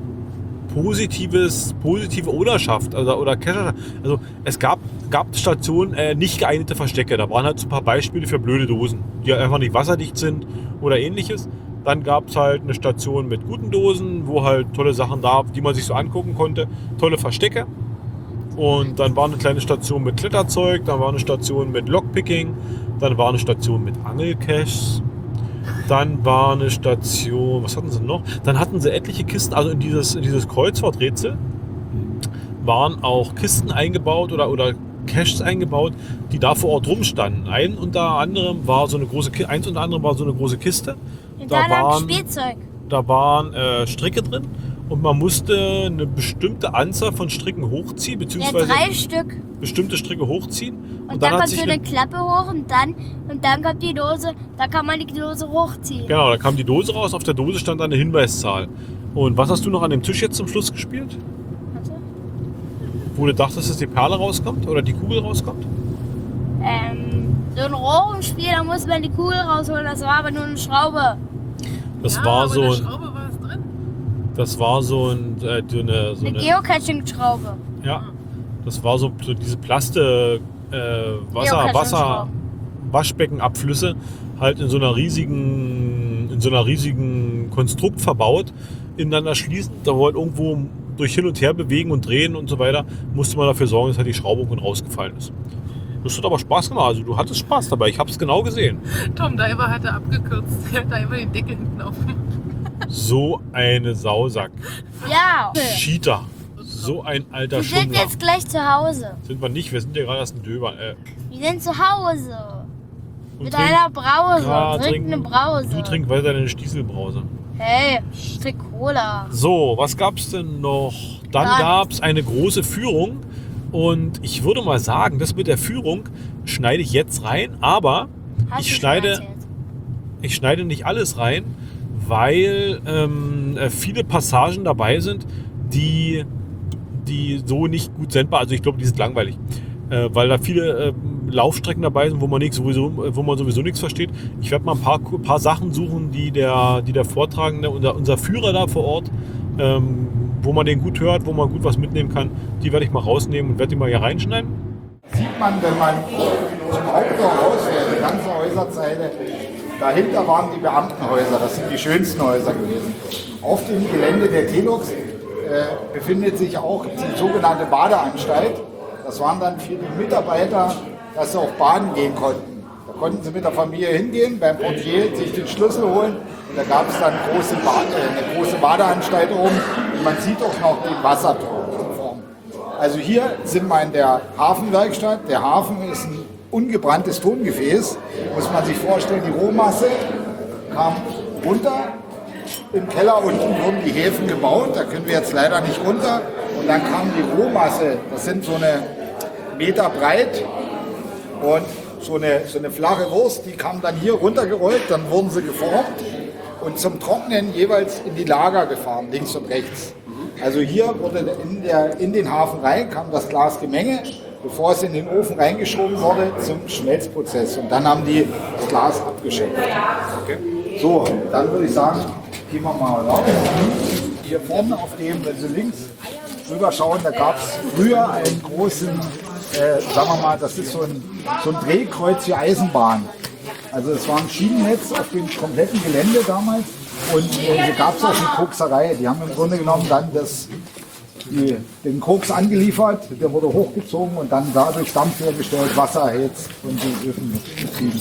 positives, positive Ownerschaft also, oder Cacher. Also es gab, gab Stationen, äh, nicht geeignete Verstecke. Da waren halt so ein paar Beispiele für blöde Dosen, die einfach nicht wasserdicht sind oder ähnliches. Dann gab es halt eine Station mit guten Dosen, wo halt tolle Sachen da, die man sich so angucken konnte. Tolle Verstecke. Und dann war eine kleine Station mit Kletterzeug, dann war eine Station mit Lockpicking, dann war eine Station mit Angelcaches, dann war eine Station, was hatten sie noch? Dann hatten sie etliche Kisten, also in dieses, in dieses Kreuzworträtsel waren auch Kisten eingebaut oder, oder Caches eingebaut, die da vor Ort rumstanden. Ein unter anderem war so eine große, Ki- eins unter anderem war so eine große Kiste. Und Da dann noch waren, Spielzeug. da waren äh, Stricke drin und man musste eine bestimmte Anzahl von Stricken hochziehen, Ja, beziehungsweise drei Stück. bestimmte Stricke hochziehen. Und, dann, hat kommt sich so eine eine- Klappe hoch und dann, und dann kommt die Dose, da kann man die Dose hochziehen. Genau, da kam die Dose raus, auf der Dose stand eine Hinweiszahl. Und was hast du noch an dem Tisch jetzt zum Schluss gespielt? Warte. Wo du dachtest, dass die Perle rauskommt oder die Kugel rauskommt? Ähm, so ein Rohrenspiel, da muss man die Kugel rausholen, das war aber nur eine Schraube. Das ja, war aber so in der ein, Schraube war es drin. das war so, ein, äh, so eine, so Eine eine Geocaching-Schraube. ja, das war so, so diese Plaste äh, Wasser, Wasser, Geocaching-Schraube. Waschbeckenabflüsse halt in so einer riesigen, in so einer riesigen Konstrukt verbaut, ineinander schließen. Da wo halt irgendwo durch hin und her bewegen und drehen und so weiter, musste man dafür sorgen, dass halt die Schraube irgendwann rausgefallen ist. Das hat aber Spaß gemacht. Also du hattest Spaß dabei. Ich habe es genau gesehen. Tom Diver hatte abgekürzt. Er hat da immer den Deckel hinten aufgemacht. So eine Sausack. Ja. Cheater. So ein alter Wir sind Schummler. jetzt gleich zu Hause. Sind wir nicht. Wir sind ja gerade erst in Döbern. Äh, Wir sind zu Hause. und Mit trink- einer Brause. Ja, Trink eine trink- Brause. Du trink weiter deine Stieselbrause. Hey, ich trink Cola. So, was gab's denn noch? Dann Gar gab's eine große Führung. Und ich würde mal sagen, das mit der Führung schneide ich jetzt rein. Aber Hast ich du schon schneide, erzählt. ich schneide nicht alles rein, weil ähm, äh, viele Passagen dabei sind, die, die so nicht gut sendbar. Also ich glaube, die sind langweilig. Äh, weil da viele äh, Laufstrecken dabei sind, wo man, nichts, sowieso, wo man sowieso nichts versteht. Ich werde mal ein paar, paar Sachen suchen, die der, die der Vortragende, unser, unser Führer da vor Ort, ähm, wo man den gut hört, wo man gut was mitnehmen kann, die werde ich mal rausnehmen und werde die mal hier reinschneiden. Sieht man, wenn man zum Haupttor rausfährt, die ganze Häuserzeile, dahinter waren die Beamtenhäuser, das sind die schönsten Häuser gewesen. Auf dem Gelände der Telux äh, befindet sich auch die sogenannte Badeanstalt. Das waren dann für die Mitarbeiter, dass sie auch baden gehen konnten. Da konnten sie mit der Familie hingehen, beim Portier sich den Schlüssel holen und da gab es dann große Bade, eine große Badeanstalt oben und man sieht auch noch den Wasserturm. Also hier sind wir in der Hafenwerkstatt. Der Hafen ist ein ungebranntes Tongefäß, muss man sich vorstellen. Die Rohmasse kam runter. Im Keller unten wurden die Häfen gebaut, da können wir jetzt leider nicht runter. Und dann kam die Rohmasse, das sind so eine Meter breit und so eine, so eine flache Wurst, die kam dann hier runtergerollt, dann wurden sie geformt und zum Trocknen jeweils in die Lager gefahren, links und rechts. Also hier wurde in, der, in den Hafen rein, kam das Glasgemenge, bevor es in den Ofen reingeschoben wurde, zum Schmelzprozess. Und dann haben die das Glas abgeschöpft. Okay. So, dann würde ich sagen, gehen wir mal raus. Hier vorne auf dem, wenn Sie links rüber schauen, da gab es früher einen großen, äh, sagen wir mal, das ist so ein, so ein Drehkreuz für Eisenbahn. Also es war ein Schienennetz auf dem kompletten Gelände damals. Und äh, hier gab es auch eine Kokserei. Die haben im Grunde genommen dann das, die, den Koks angeliefert, der wurde hochgezogen und dann dadurch Dampf hergestellt, Wasser erhitzt und die Öfen betrieben.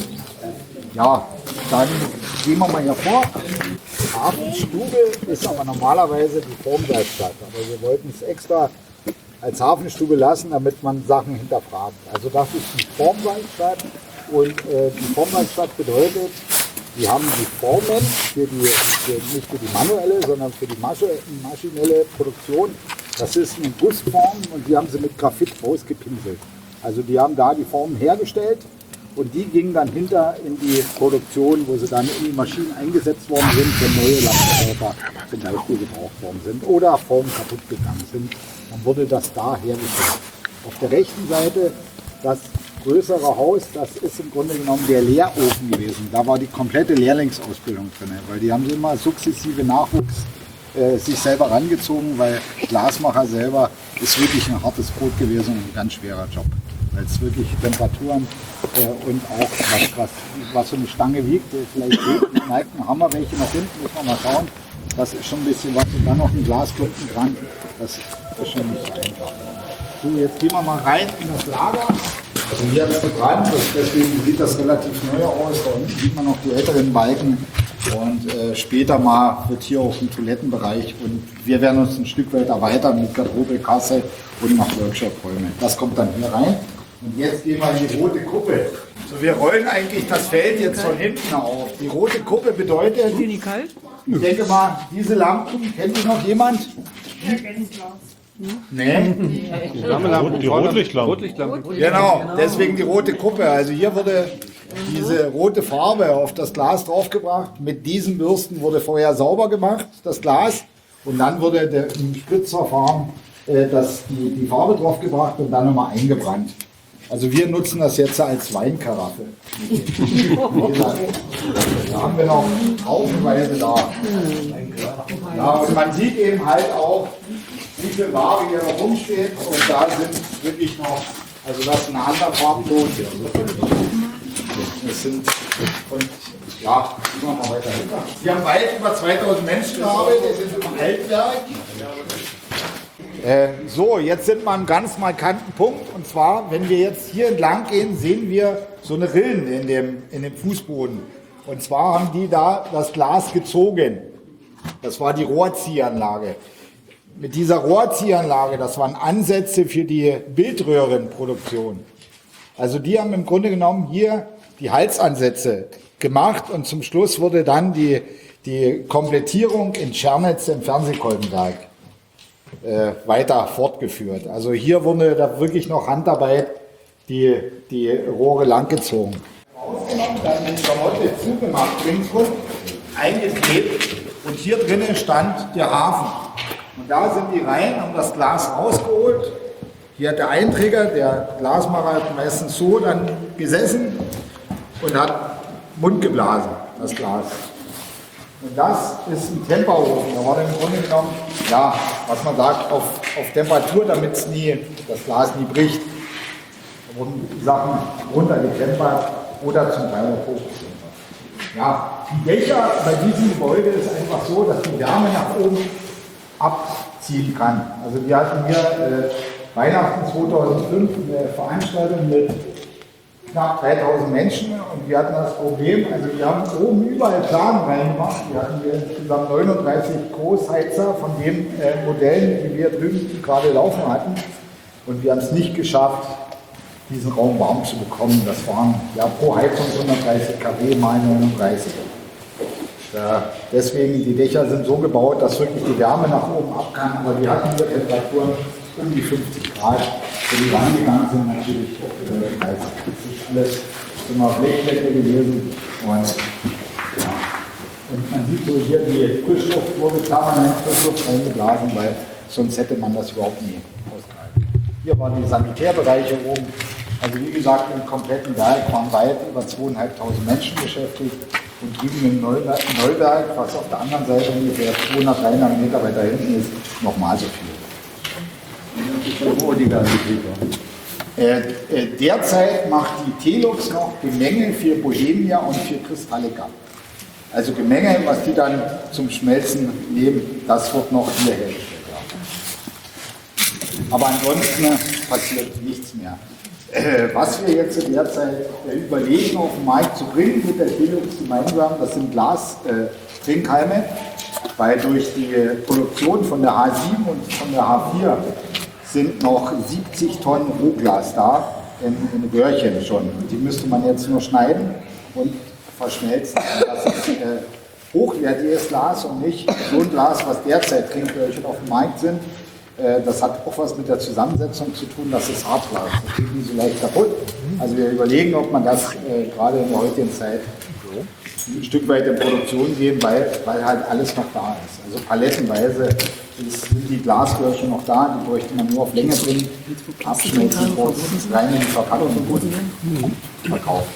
Ja, dann gehen wir mal hier vor. Die Hafenstube ist aber normalerweise die Formwerkstatt. Aber wir wollten es extra als Hafenstube lassen, damit man Sachen hinterfragt. Also das ist die Formwerkstatt und äh, die Formwerkstatt bedeutet, die haben die Formen für die, für, nicht für die manuelle, sondern für die maschinelle Produktion. Das ist eine Gussform und die haben sie mit Graphit ausgepinselt. Also die haben da die Formen hergestellt Und die gingen dann hinter in die Produktion, wo sie dann in die Maschinen eingesetzt worden sind, wenn neue Lampenkäfer zum Beispiel gebraucht worden sind oder Formen kaputt gegangen sind. Dann wurde das da hergestellt. Auf der rechten Seite das größere Haus, das ist im Grunde genommen der Lehrofen gewesen. Da war die komplette Lehrlingsausbildung drin, weil die haben immer sukzessive Nachwuchs äh, sich selber rangezogen, weil Glasmacher selber ist wirklich ein hartes Brot gewesen und ein ganz schwerer Job. Weil es wirklich Temperaturen äh, und auch was, was, was so eine Stange wiegt, äh, vielleicht neigt ein Hammer welche nach hinten, muss man mal schauen. Das ist schon ein bisschen was und dann noch ein Glasklumpen dran, das ist schon nicht so einfach. So, jetzt gehen wir mal rein in das Lager. Also hier hat es gebrannt, deswegen sieht das relativ neu aus. Da unten sieht man noch die älteren Balken. Und äh, später mal wird hier auch ein Toilettenbereich. Und wir werden uns ein Stück weit erweitern mit Garderobe, Kasse und noch Workshop-Räume. Das kommt dann hier rein. Und jetzt gehen wir in die rote Kuppe. So, wir rollen eigentlich das Feld jetzt von hinten auf. Die rote Kuppe bedeutet, ich denke mal, diese Lampen, kennt ihr noch jemand? Nee. Die, die Rotlichtlampe. Genau, deswegen die rote Kuppe. Also hier wurde diese rote Farbe auf das Glas draufgebracht. Mit diesen Bürsten wurde vorher sauber gemacht, das Glas. Und dann wurde der, im Spritzverfahren äh, das, die, die Farbe draufgebracht und dann nochmal eingebrannt. Also wir nutzen das jetzt als Weinkaraffe. Da haben wir noch haufenweise da. Ja, und man sieht eben halt auch, wie viel Ware hier noch rumsteht. Und da sind wirklich noch, also das ist ein anderer Farbton. Das sind, und ja, gehen wir mal weiter hinter. Wir haben weit über zweitausend Menschen gearbeitet, wir sind im Altwerk. Äh, so, jetzt sind wir an einem ganz markanten Punkt. Und zwar, wenn wir jetzt hier entlang gehen, sehen wir so eine Rillen in dem, in dem Fußboden. Und zwar haben die da das Glas gezogen. Das war die Rohrziehanlage. Mit dieser Rohrziehanlage, das waren Ansätze für die Bildröhrenproduktion. Also die haben im Grunde genommen hier die Halsansätze gemacht und zum Schluss wurde dann die, die Komplettierung in Tschernitz im Fernsehkolbenwerk äh, weiter fortgeführt. Also hier wurde da wirklich noch Handarbeit die, die Rohre langgezogen. Ausgenommen, dann die Klamotte zugemacht, ringsrum, eingeklebt und hier drinnen stand der Hafen. Und da sind die rein, haben das Glas rausgeholt. Hier hat der Einträger, der Glasmacher, hat meistens so dann gesessen und hat Mund geblasen, das Glas. Und das ist ein Temperofen. Da war dann im Grunde genommen, ja, was man sagt, auf, auf Temperatur, damit es nie, das Glas nie bricht. Da wurden die Sachen runtergetempert oder zum Teil auch hochgetempert. Ja, die Dächer bei diesem Gebäude ist einfach so, dass die Wärme nach oben abziehen kann. Also wir hatten hier äh, Weihnachten zweitausendfünf eine Veranstaltung mit knapp dreitausend Menschen und wir hatten das Problem, also wir haben oben überall Planen reingemacht. Wir hatten hier insgesamt neununddreißig Großheizer von den äh, Modellen, die wir drüben gerade laufen hatten. Und wir haben es nicht geschafft, diesen Raum warm zu bekommen. Das waren ja pro Heizung hundertdreißig Kilowatt mal neununddreißig. Ja, deswegen, die Dächer sind so gebaut, dass wirklich die Wärme nach oben ab kann, aber wir hatten hier Temperaturen um die fünfzig Grad. Wenn die rangegangen sind, natürlich auch über dreißig. Das ist alles immer Blechfläche gewesen. Und, ja. Und man sieht so hier, die Frischluft wurde permanent Frischluft eingeblasen, weil sonst hätte man das überhaupt nie ausgehalten. Hier waren die Sanitärbereiche oben. Also wie gesagt, im kompletten Werk waren weit über zweieinhalbtausend Menschen beschäftigt. Und drüben im Neuwerk, was auf der anderen Seite ungefähr zweihundert, dreihundert Meter weiter hinten ist, nochmal so viel. Äh, äh, derzeit macht die Telux noch Gemenge für Bohemia und für Kristallica. Also Gemenge, was die dann zum Schmelzen nehmen, das wird noch hier hergestellt. Ja. Aber ansonsten passiert nichts mehr. Äh, was wir jetzt in der Zeit äh, überlegen, auf den Markt zu bringen mit der Telux gemeinsam, das sind Glas-Trinkhalme, äh, weil durch die Produktion von der H sieben und von der H vier sind noch siebzig Tonnen Rohglas da, in, in Röhrchen schon. Die müsste man jetzt nur schneiden und verschmelzen. Das ist äh, hochwertiges Glas und nicht so ein Glas, was derzeit Trinkröhrchen auf dem Markt sind. Äh, das hat auch was mit der Zusammensetzung zu tun, das ist Hartglas. Das geht nicht so leicht kaputt. Also wir überlegen, ob man das äh, gerade in der heutigen Zeit ein Stück weit in Produktion gehen, weil, weil halt alles noch da ist. Also palettenweise ist, sind die Glasröhrchen noch da, die bräuchte man nur auf Länge bringen, abschmelzen, rein in die Verpackung und verkaufen.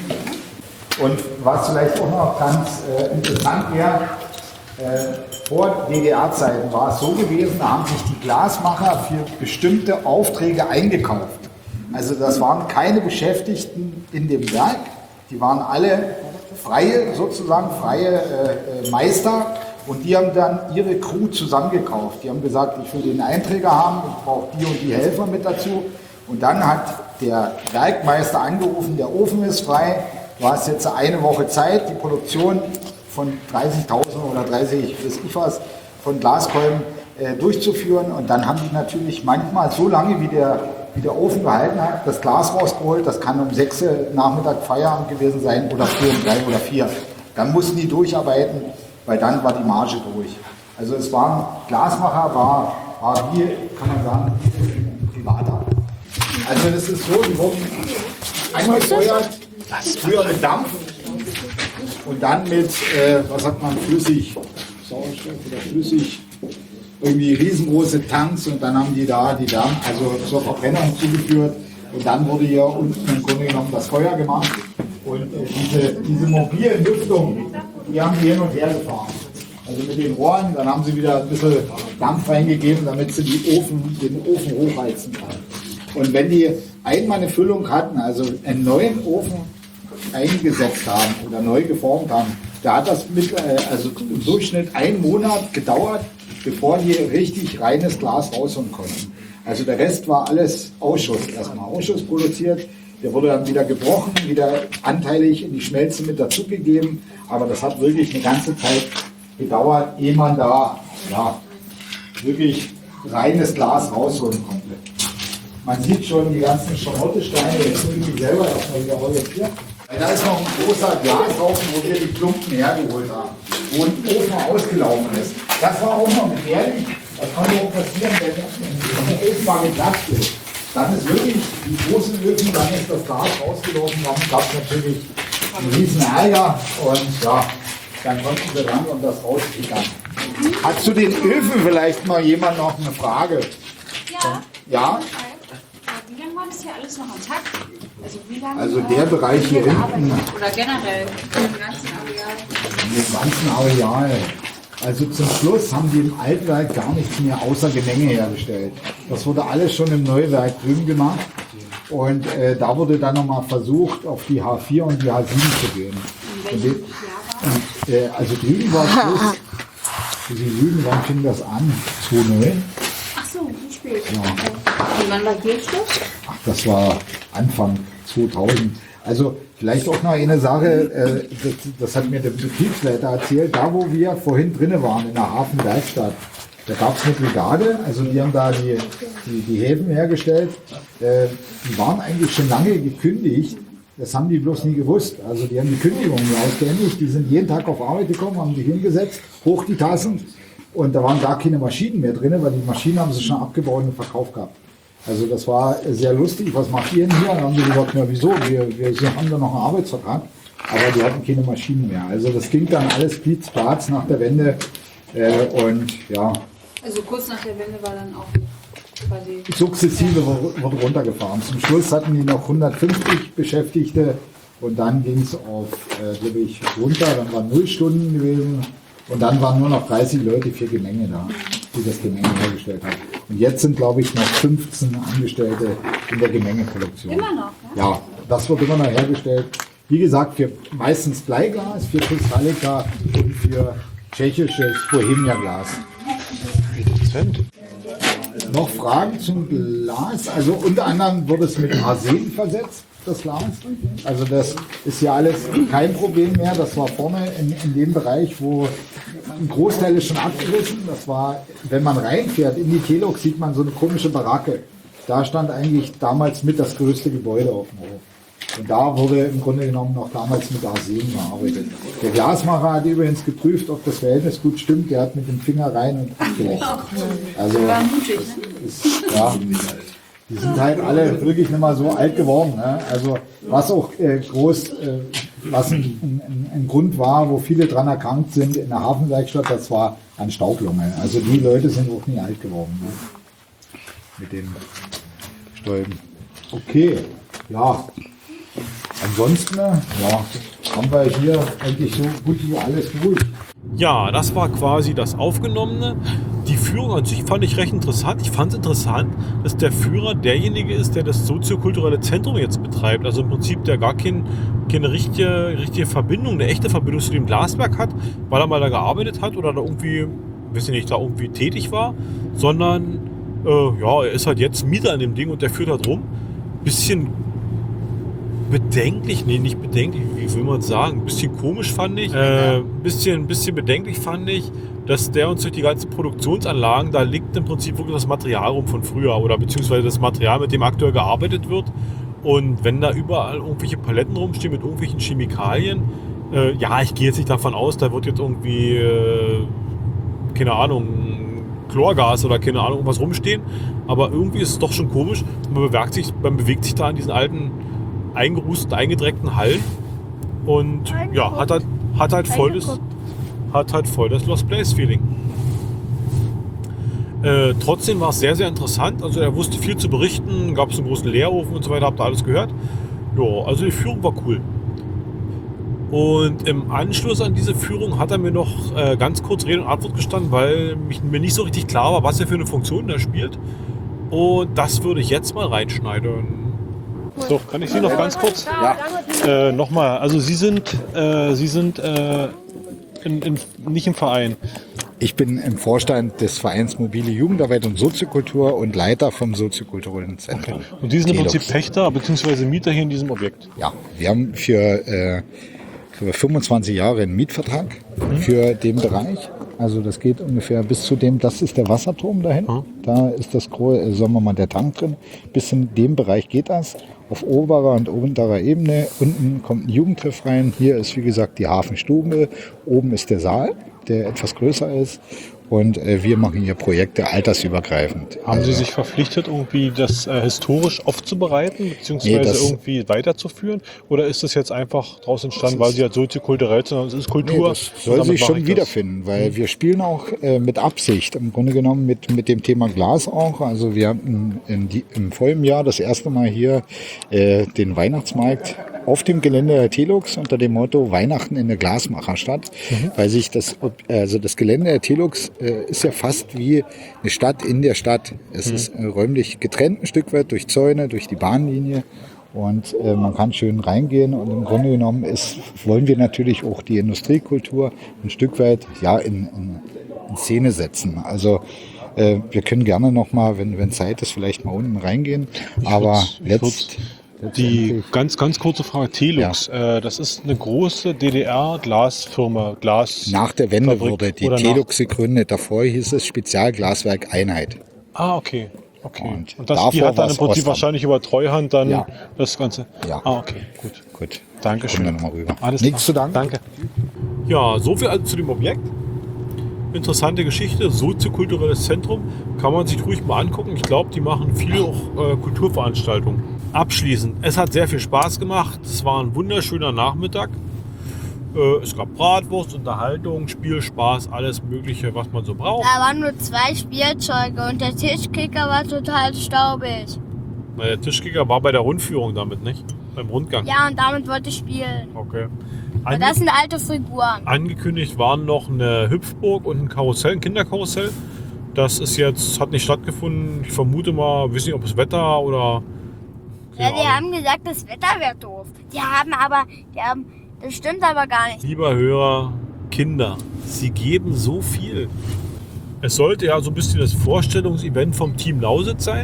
Und was vielleicht auch noch ganz äh, interessant wäre, äh, vor D D R-Zeiten war es so gewesen, da haben sich die Glasmacher für bestimmte Aufträge eingekauft. Also das waren keine Beschäftigten in dem Werk, die waren alle freie, sozusagen freie äh, Meister, und die haben dann ihre Crew zusammengekauft. Die haben gesagt, ich will den Einträger haben, ich brauche die und die Helfer mit dazu. Und dann hat der Werkmeister angerufen, der Ofen ist frei, du hast jetzt eine Woche Zeit, die Produktion von dreißigtausend oder dreißig bis ich was von Glaskolben äh, durchzuführen. Und dann haben die natürlich manchmal so lange, wie der, wie der Ofen gehalten hat, das Glas rausgeholt. Das kann um sechs Uhr Nachmittag Feierabend gewesen sein oder früh um drei oder vier. Dann mussten die durcharbeiten, weil dann war die Marge durch. Also es waren, Glasmacher war, war wie, kann man sagen, ein Privater. Also das ist so, die wurden einmal gefeuert, früher mit Dampf und dann mit, äh, was sagt man, flüssig, Sauerstoff oder flüssig, irgendwie riesengroße Tanks, und dann haben die da die Wärme, also zur Verbrennung zugeführt, und dann wurde hier unten im Grunde genommen das Feuer gemacht, und äh, diese, diese mobilen Lüftungen, die haben die hin und her gefahren. Also mit den Rohren, dann haben sie wieder ein bisschen Dampf reingegeben, damit sie die Ofen, den Ofen hochheizen können. Und wenn die einmal eine Füllung hatten, also einen neuen Ofen eingesetzt haben oder neu geformt haben, da hat das mit, also im Durchschnitt einen Monat gedauert, bevor die richtig reines Glas rausholen konnten. Also der Rest war alles Ausschuss, erstmal Ausschuss produziert, der wurde dann wieder gebrochen, wieder anteilig in die Schmelze mit dazugegeben, aber das hat wirklich eine ganze Zeit gedauert, ehe man da ja, wirklich reines Glas rausholen konnte. Man sieht schon die ganzen Schamottesteine, jetzt muss ich selber erstmal wieder orientieren. Da ist noch ein großer Glashaufen, wo wir die Klumpen hergeholt haben, wo ein Ofen ausgelaufen ist. Das war auch noch gefährlich. Das konnte auch passieren, wenn der Ofen mal geplatzt ist. Dann ist wirklich die großen Öfen, dann ist das Glas rausgelaufen, dann gab es natürlich einen riesen Ärger, und ja, dann konnten wir ran und das rauskriegen. Hat zu den Öfen vielleicht mal jemand noch eine Frage? Ja. Ja? Wie lange war das hier alles noch am Tag? Also, wie lange, Also der äh, Bereich hier hinten, oder generell im ganzen Areal? im ganzen Areal. Also zum Schluss haben die im Altwerk gar nichts mehr außer Gemenge hergestellt. Das wurde alles schon im Neuwerk drüben gemacht. Und äh, da wurde dann nochmal versucht, auf die H vier und die H sieben zu gehen. In welchem Jahr? Und, äh, also drüben war Schluss. Sie lügen, wann fing das an? zweitausendneun? Ach so, wie spät? Ja. Und wann war hier Schluss? Ach, das war Anfang zweitausend. Also vielleicht auch noch eine Sache, äh, das, das hat mir der Betriebsleiter erzählt, da wo wir vorhin drinnen waren, in der Hafenwerkstatt, da gab es eine Brigade, also die haben da die, die, die Häfen hergestellt, äh, die waren eigentlich schon lange gekündigt, das haben die bloß nie gewusst, also die haben die Kündigung nie ausgehändigt, die sind jeden Tag auf Arbeit gekommen, haben sich hingesetzt, hoch die Tassen, und da waren gar keine Maschinen mehr drin, weil die Maschinen haben sie schon abgebaut und verkauft gehabt. Also das war sehr lustig. Was macht ihr denn hier? Dann haben sie gesagt, na wieso? Wir, wir haben da noch einen Arbeitsvertrag, aber die hatten keine Maschinen mehr. Also das ging dann alles blitzplatz nach der Wende. Äh, und ja. Also kurz nach der Wende war dann auch quasi... Sukzessive wurde runtergefahren. Zum Schluss hatten die noch hundertfünfzig Beschäftigte, und dann ging es auf, äh, glaube ich, runter. Dann waren null Stunden gewesen. Und dann waren nur noch dreißig Leute für Gemenge da, die das Gemenge hergestellt haben. Und jetzt sind, glaube ich, noch fünfzehn Angestellte in der Gemengeproduktion. Immer noch, ne? Ja, das wird immer noch hergestellt. Wie gesagt, für meistens Bleiglas, für Kristallika und für tschechisches Bohemia-Glas. Noch Fragen zum Glas? Also unter anderem wurde es mit Arsen versetzt, das Glas. Also das ist ja alles kein Problem mehr. Das war vorne in, in dem Bereich, wo ein Großteil ist schon abgerissen. Das war, wenn man reinfährt in die Telok, sieht man so eine komische Baracke. Da stand eigentlich damals mit das größte Gebäude auf dem Hof. Und da wurde im Grunde genommen noch damals mit Arsen gearbeitet. Der Glasmacher hat übrigens geprüft, ob das Verhältnis gut stimmt. Der hat mit dem Finger rein und abgeleckt. Also, ist, ja, die sind halt alle wirklich nicht mal so alt geworden. Ne? Also, was auch äh, groß, äh, was ein, ein, ein Grund war, wo viele dran erkrankt sind in der Hafenwerkstatt, das war an Staublunge. Also, die Leute sind auch nie alt geworden. Ne? Mit den Stäuben. Okay, ja. Ansonsten, ja, haben wir hier eigentlich so gut wie alles durch. Ja, das war quasi das Aufgenommene. Die Führung an sich fand ich recht interessant. Ich fand es interessant, dass der Führer derjenige ist, der das soziokulturelle Zentrum jetzt betreibt. Also im Prinzip der gar kein, keine richtige, richtige Verbindung, eine echte Verbindung zu dem Glaswerk hat, weil er mal da gearbeitet hat oder da irgendwie, weiß ich nicht, da irgendwie tätig war, sondern äh, ja, er ist halt jetzt Mieter an dem Ding und der führt halt rum. Bisschen bedenklich, nee, nicht bedenklich, wie will man sagen, ein bisschen komisch fand ich, äh, ein bisschen, bisschen bedenklich fand ich, dass der uns durch die ganzen Produktionsanlagen, da liegt im Prinzip wirklich das Material rum von früher oder beziehungsweise das Material, mit dem aktuell gearbeitet wird, und wenn da überall irgendwelche Paletten rumstehen mit irgendwelchen Chemikalien, äh, ja, ich gehe jetzt nicht davon aus, da wird jetzt irgendwie, äh, keine Ahnung, Chlorgas oder keine Ahnung, irgendwas rumstehen, aber irgendwie ist es doch schon komisch, man bewegt sich, man bewegt sich da in diesen alten eingerußten, eingedreckten Hallen und ja, hat halt, hat halt voll das, hat halt voll das Lost Place Feeling. Äh, trotzdem war es sehr, sehr interessant. Also er wusste viel zu berichten, gab es einen großen Leerofen und so weiter, habt ihr alles gehört. Ja, also die Führung war cool. Und im Anschluss an diese Führung hat er mir noch äh, ganz kurz Rede und Antwort gestanden, weil mich, mir nicht so richtig klar war, was er für eine Funktion da spielt. Und das würde ich jetzt mal reinschneiden. So, kann ich Sie noch ganz kurz? Ja. Äh, Nochmal, also Sie sind, äh, Sie sind äh, in, in, nicht im Verein. Ich bin im Vorstand des Vereins Mobile Jugendarbeit und Soziokultur und Leiter vom soziokulturellen Zentrum. Okay. Und Sie sind im Telox. Prinzip Pächter bzw. Mieter hier in diesem Objekt? Ja, wir haben für, äh, für fünfundzwanzig Jahre einen Mietvertrag mhm. für den Bereich. Also das geht ungefähr bis zu dem, das ist der Wasserturm dahin. Mhm. Da ist das, äh, sagen wir mal, der Tank drin. Bis in dem Bereich geht das. Auf oberer und unterer Ebene. Unten kommt ein Jugendtreff rein. Hier ist, wie gesagt, die Hafenstube. Oben ist der Saal, der etwas größer ist. Und äh, wir machen hier Projekte altersübergreifend. Haben also, Sie sich verpflichtet, irgendwie das äh, historisch aufzubereiten, beziehungsweise nee, das, irgendwie weiterzuführen? Oder ist das jetzt einfach daraus entstanden, weil Sie halt soziokulturell sind, es ist Kultur? Nee, das soll sich schon wiederfinden, weil mhm. wir spielen auch äh, mit Absicht, im Grunde genommen mit, mit dem Thema Glas auch. Also wir hatten in die, im vollen Jahr das erste Mal hier äh, den Weihnachtsmarkt auf dem Gelände der Telux unter dem Motto Weihnachten in der Glasmacherstadt, mhm. weil sich das, also das Gelände der Telux äh, ist ja fast wie eine Stadt in der Stadt. Es mhm. ist äh, räumlich getrennt ein Stück weit durch Zäune, durch die Bahnlinie und äh, man kann schön reingehen und im Grunde genommen ist, wollen wir natürlich auch die Industriekultur ein Stück weit ja in, in, in Szene setzen. Also äh, wir können gerne noch mal, wenn, wenn Zeit ist, vielleicht mal unten reingehen, ich aber letzt letzt Die ganz, ganz kurze Frage, Telux, ja. äh, das ist eine große D D R-Glasfirma, Glas. Nach der Wende Fabrik wurde die oder Telux gegründet, davor hieß es Spezialglaswerk Einheit. Ah, okay. okay. Und, Und das, die hat dann im Prinzip Osram. wahrscheinlich über Treuhand dann Ja. das Ganze. Ja. Ah, okay, gut. Gut. Dankeschön. Kommen wir noch mal rüber. Alles Nichts zu klar. danken. Danke. Ja, so viel also zu dem Objekt. Interessante Geschichte, soziokulturelles Zentrum, kann man sich ruhig mal angucken. Ich glaube, die machen viele auch äh, Kulturveranstaltungen. Abschließend, es hat sehr viel Spaß gemacht. Es war ein wunderschöner Nachmittag. Äh, es gab Bratwurst, Unterhaltung, Spiel, Spaß, alles Mögliche, was man so braucht. Da waren nur zwei Spielzeuge und der Tischkicker war total staubig. Na, der Tischkicker war bei der Rundführung damit, nicht? Beim Rundgang. Ja, und damit wollte ich spielen. Okay. Aber das sind alte Figuren. Angekündigt waren noch eine Hüpfburg und ein Karussell, ein Kinderkarussell. Das ist jetzt, hat nicht stattgefunden. Ich vermute mal, weiß nicht, ob es Wetter oder... Ja, die haben gesagt, das Wetter wäre doof. Die haben aber, die haben, das stimmt aber gar nicht. Lieber Hörer, Kinder, sie geben so viel. Es sollte ja so ein bisschen das Vorstellungsevent vom Team Lausitz sein.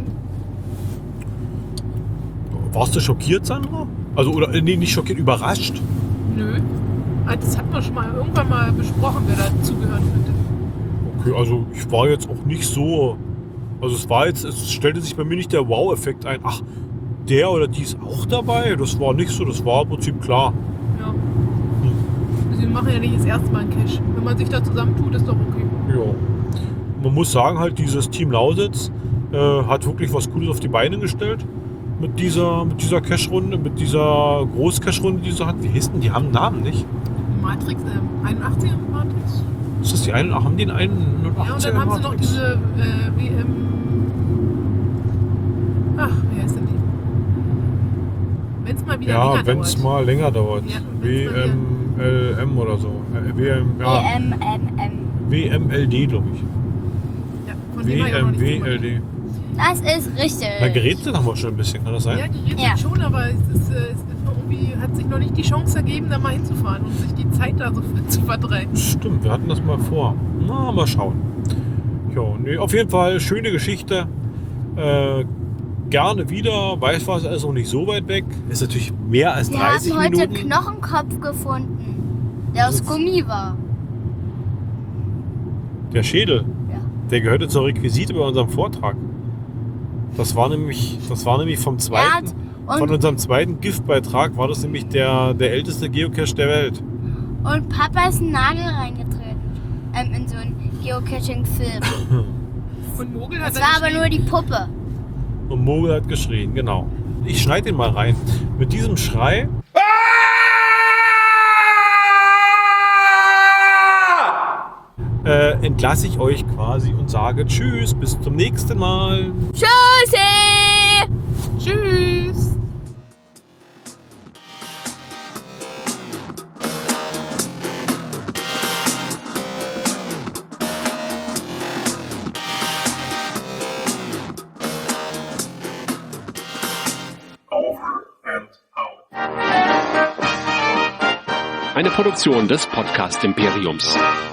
Warst du schockiert, Sandra? Also, oder, nee, nicht schockiert, überrascht? Nö. Das hat man schon mal irgendwann mal besprochen, wer dazugehören könnte. Okay, also ich war jetzt auch nicht so... Also es war jetzt, es stellte sich bei mir nicht der Wow-Effekt ein. Ach, der oder die ist auch dabei. Das war nicht so, das war im Prinzip klar. Ja. Sie machen ja nicht das erste Mal einen Cash. Wenn man sich da zusammentut, ist doch okay. Ja. Man muss sagen, halt, dieses Team Lausitz äh, hat wirklich was Cooles auf die Beine gestellt. Mit dieser, mit dieser Cash-Runde, mit dieser Groß-Cash-Runde, die sie hat. Wie hieß denn? Die haben einen Namen, nicht? Matrix, äh, einundachtziger Matrix. Ist das die einen? Ach, haben die einen einundachtziger Ja, und dann haben sie noch Matrix? diese äh, W M. Ach, wie heißt denn die? Wenn es mal wieder Ja, länger wenn es dauert. mal länger dauert. Ja, W wenn's mal M L M oder so. Äh, W M, ja, E M M M. W M L D, glaube ich. Ja, von dem war ja noch W M nichts W gemacht. L D. Das ist richtig. Na, Geräte haben wir schon ein bisschen, kann das sein? Ja, geredet Ja. schon, aber es, ist, äh, es ist irgendwie, hat sich noch nicht die Chance ergeben, da mal hinzufahren und sich die Zeit da so zu vertreiben. Stimmt, wir hatten das mal vor. Na, mal schauen. Ja, nee, auf jeden Fall schöne Geschichte. Äh, gerne wieder. Weiß was, ist auch nicht so weit weg. Ist natürlich mehr als Wir dreißig haben heute Minuten. Knochenkopf gefunden, der aus ist- Gummi war. Der Schädel, Ja. der gehörte zur Requisite bei unserem Vortrag. Das war nämlich, das war nämlich vom zweiten, und- von unserem zweiten Giftbeitrag war das nämlich der, der älteste Geocache der Welt. Und Papa ist einen Nagel reingetreten ähm, in so einen Geocaching-Film. Und Mogel hat Das dann war aber geschrieben, nur die Puppe. Und Mogel hat geschrien, genau. Ich schneide den mal rein. Mit diesem Schrei. Äh, entlasse ich euch quasi und sage Tschüss, bis zum nächsten Mal. Tschüssi! Tschüss! Eine Produktion des Podcast Imperiums.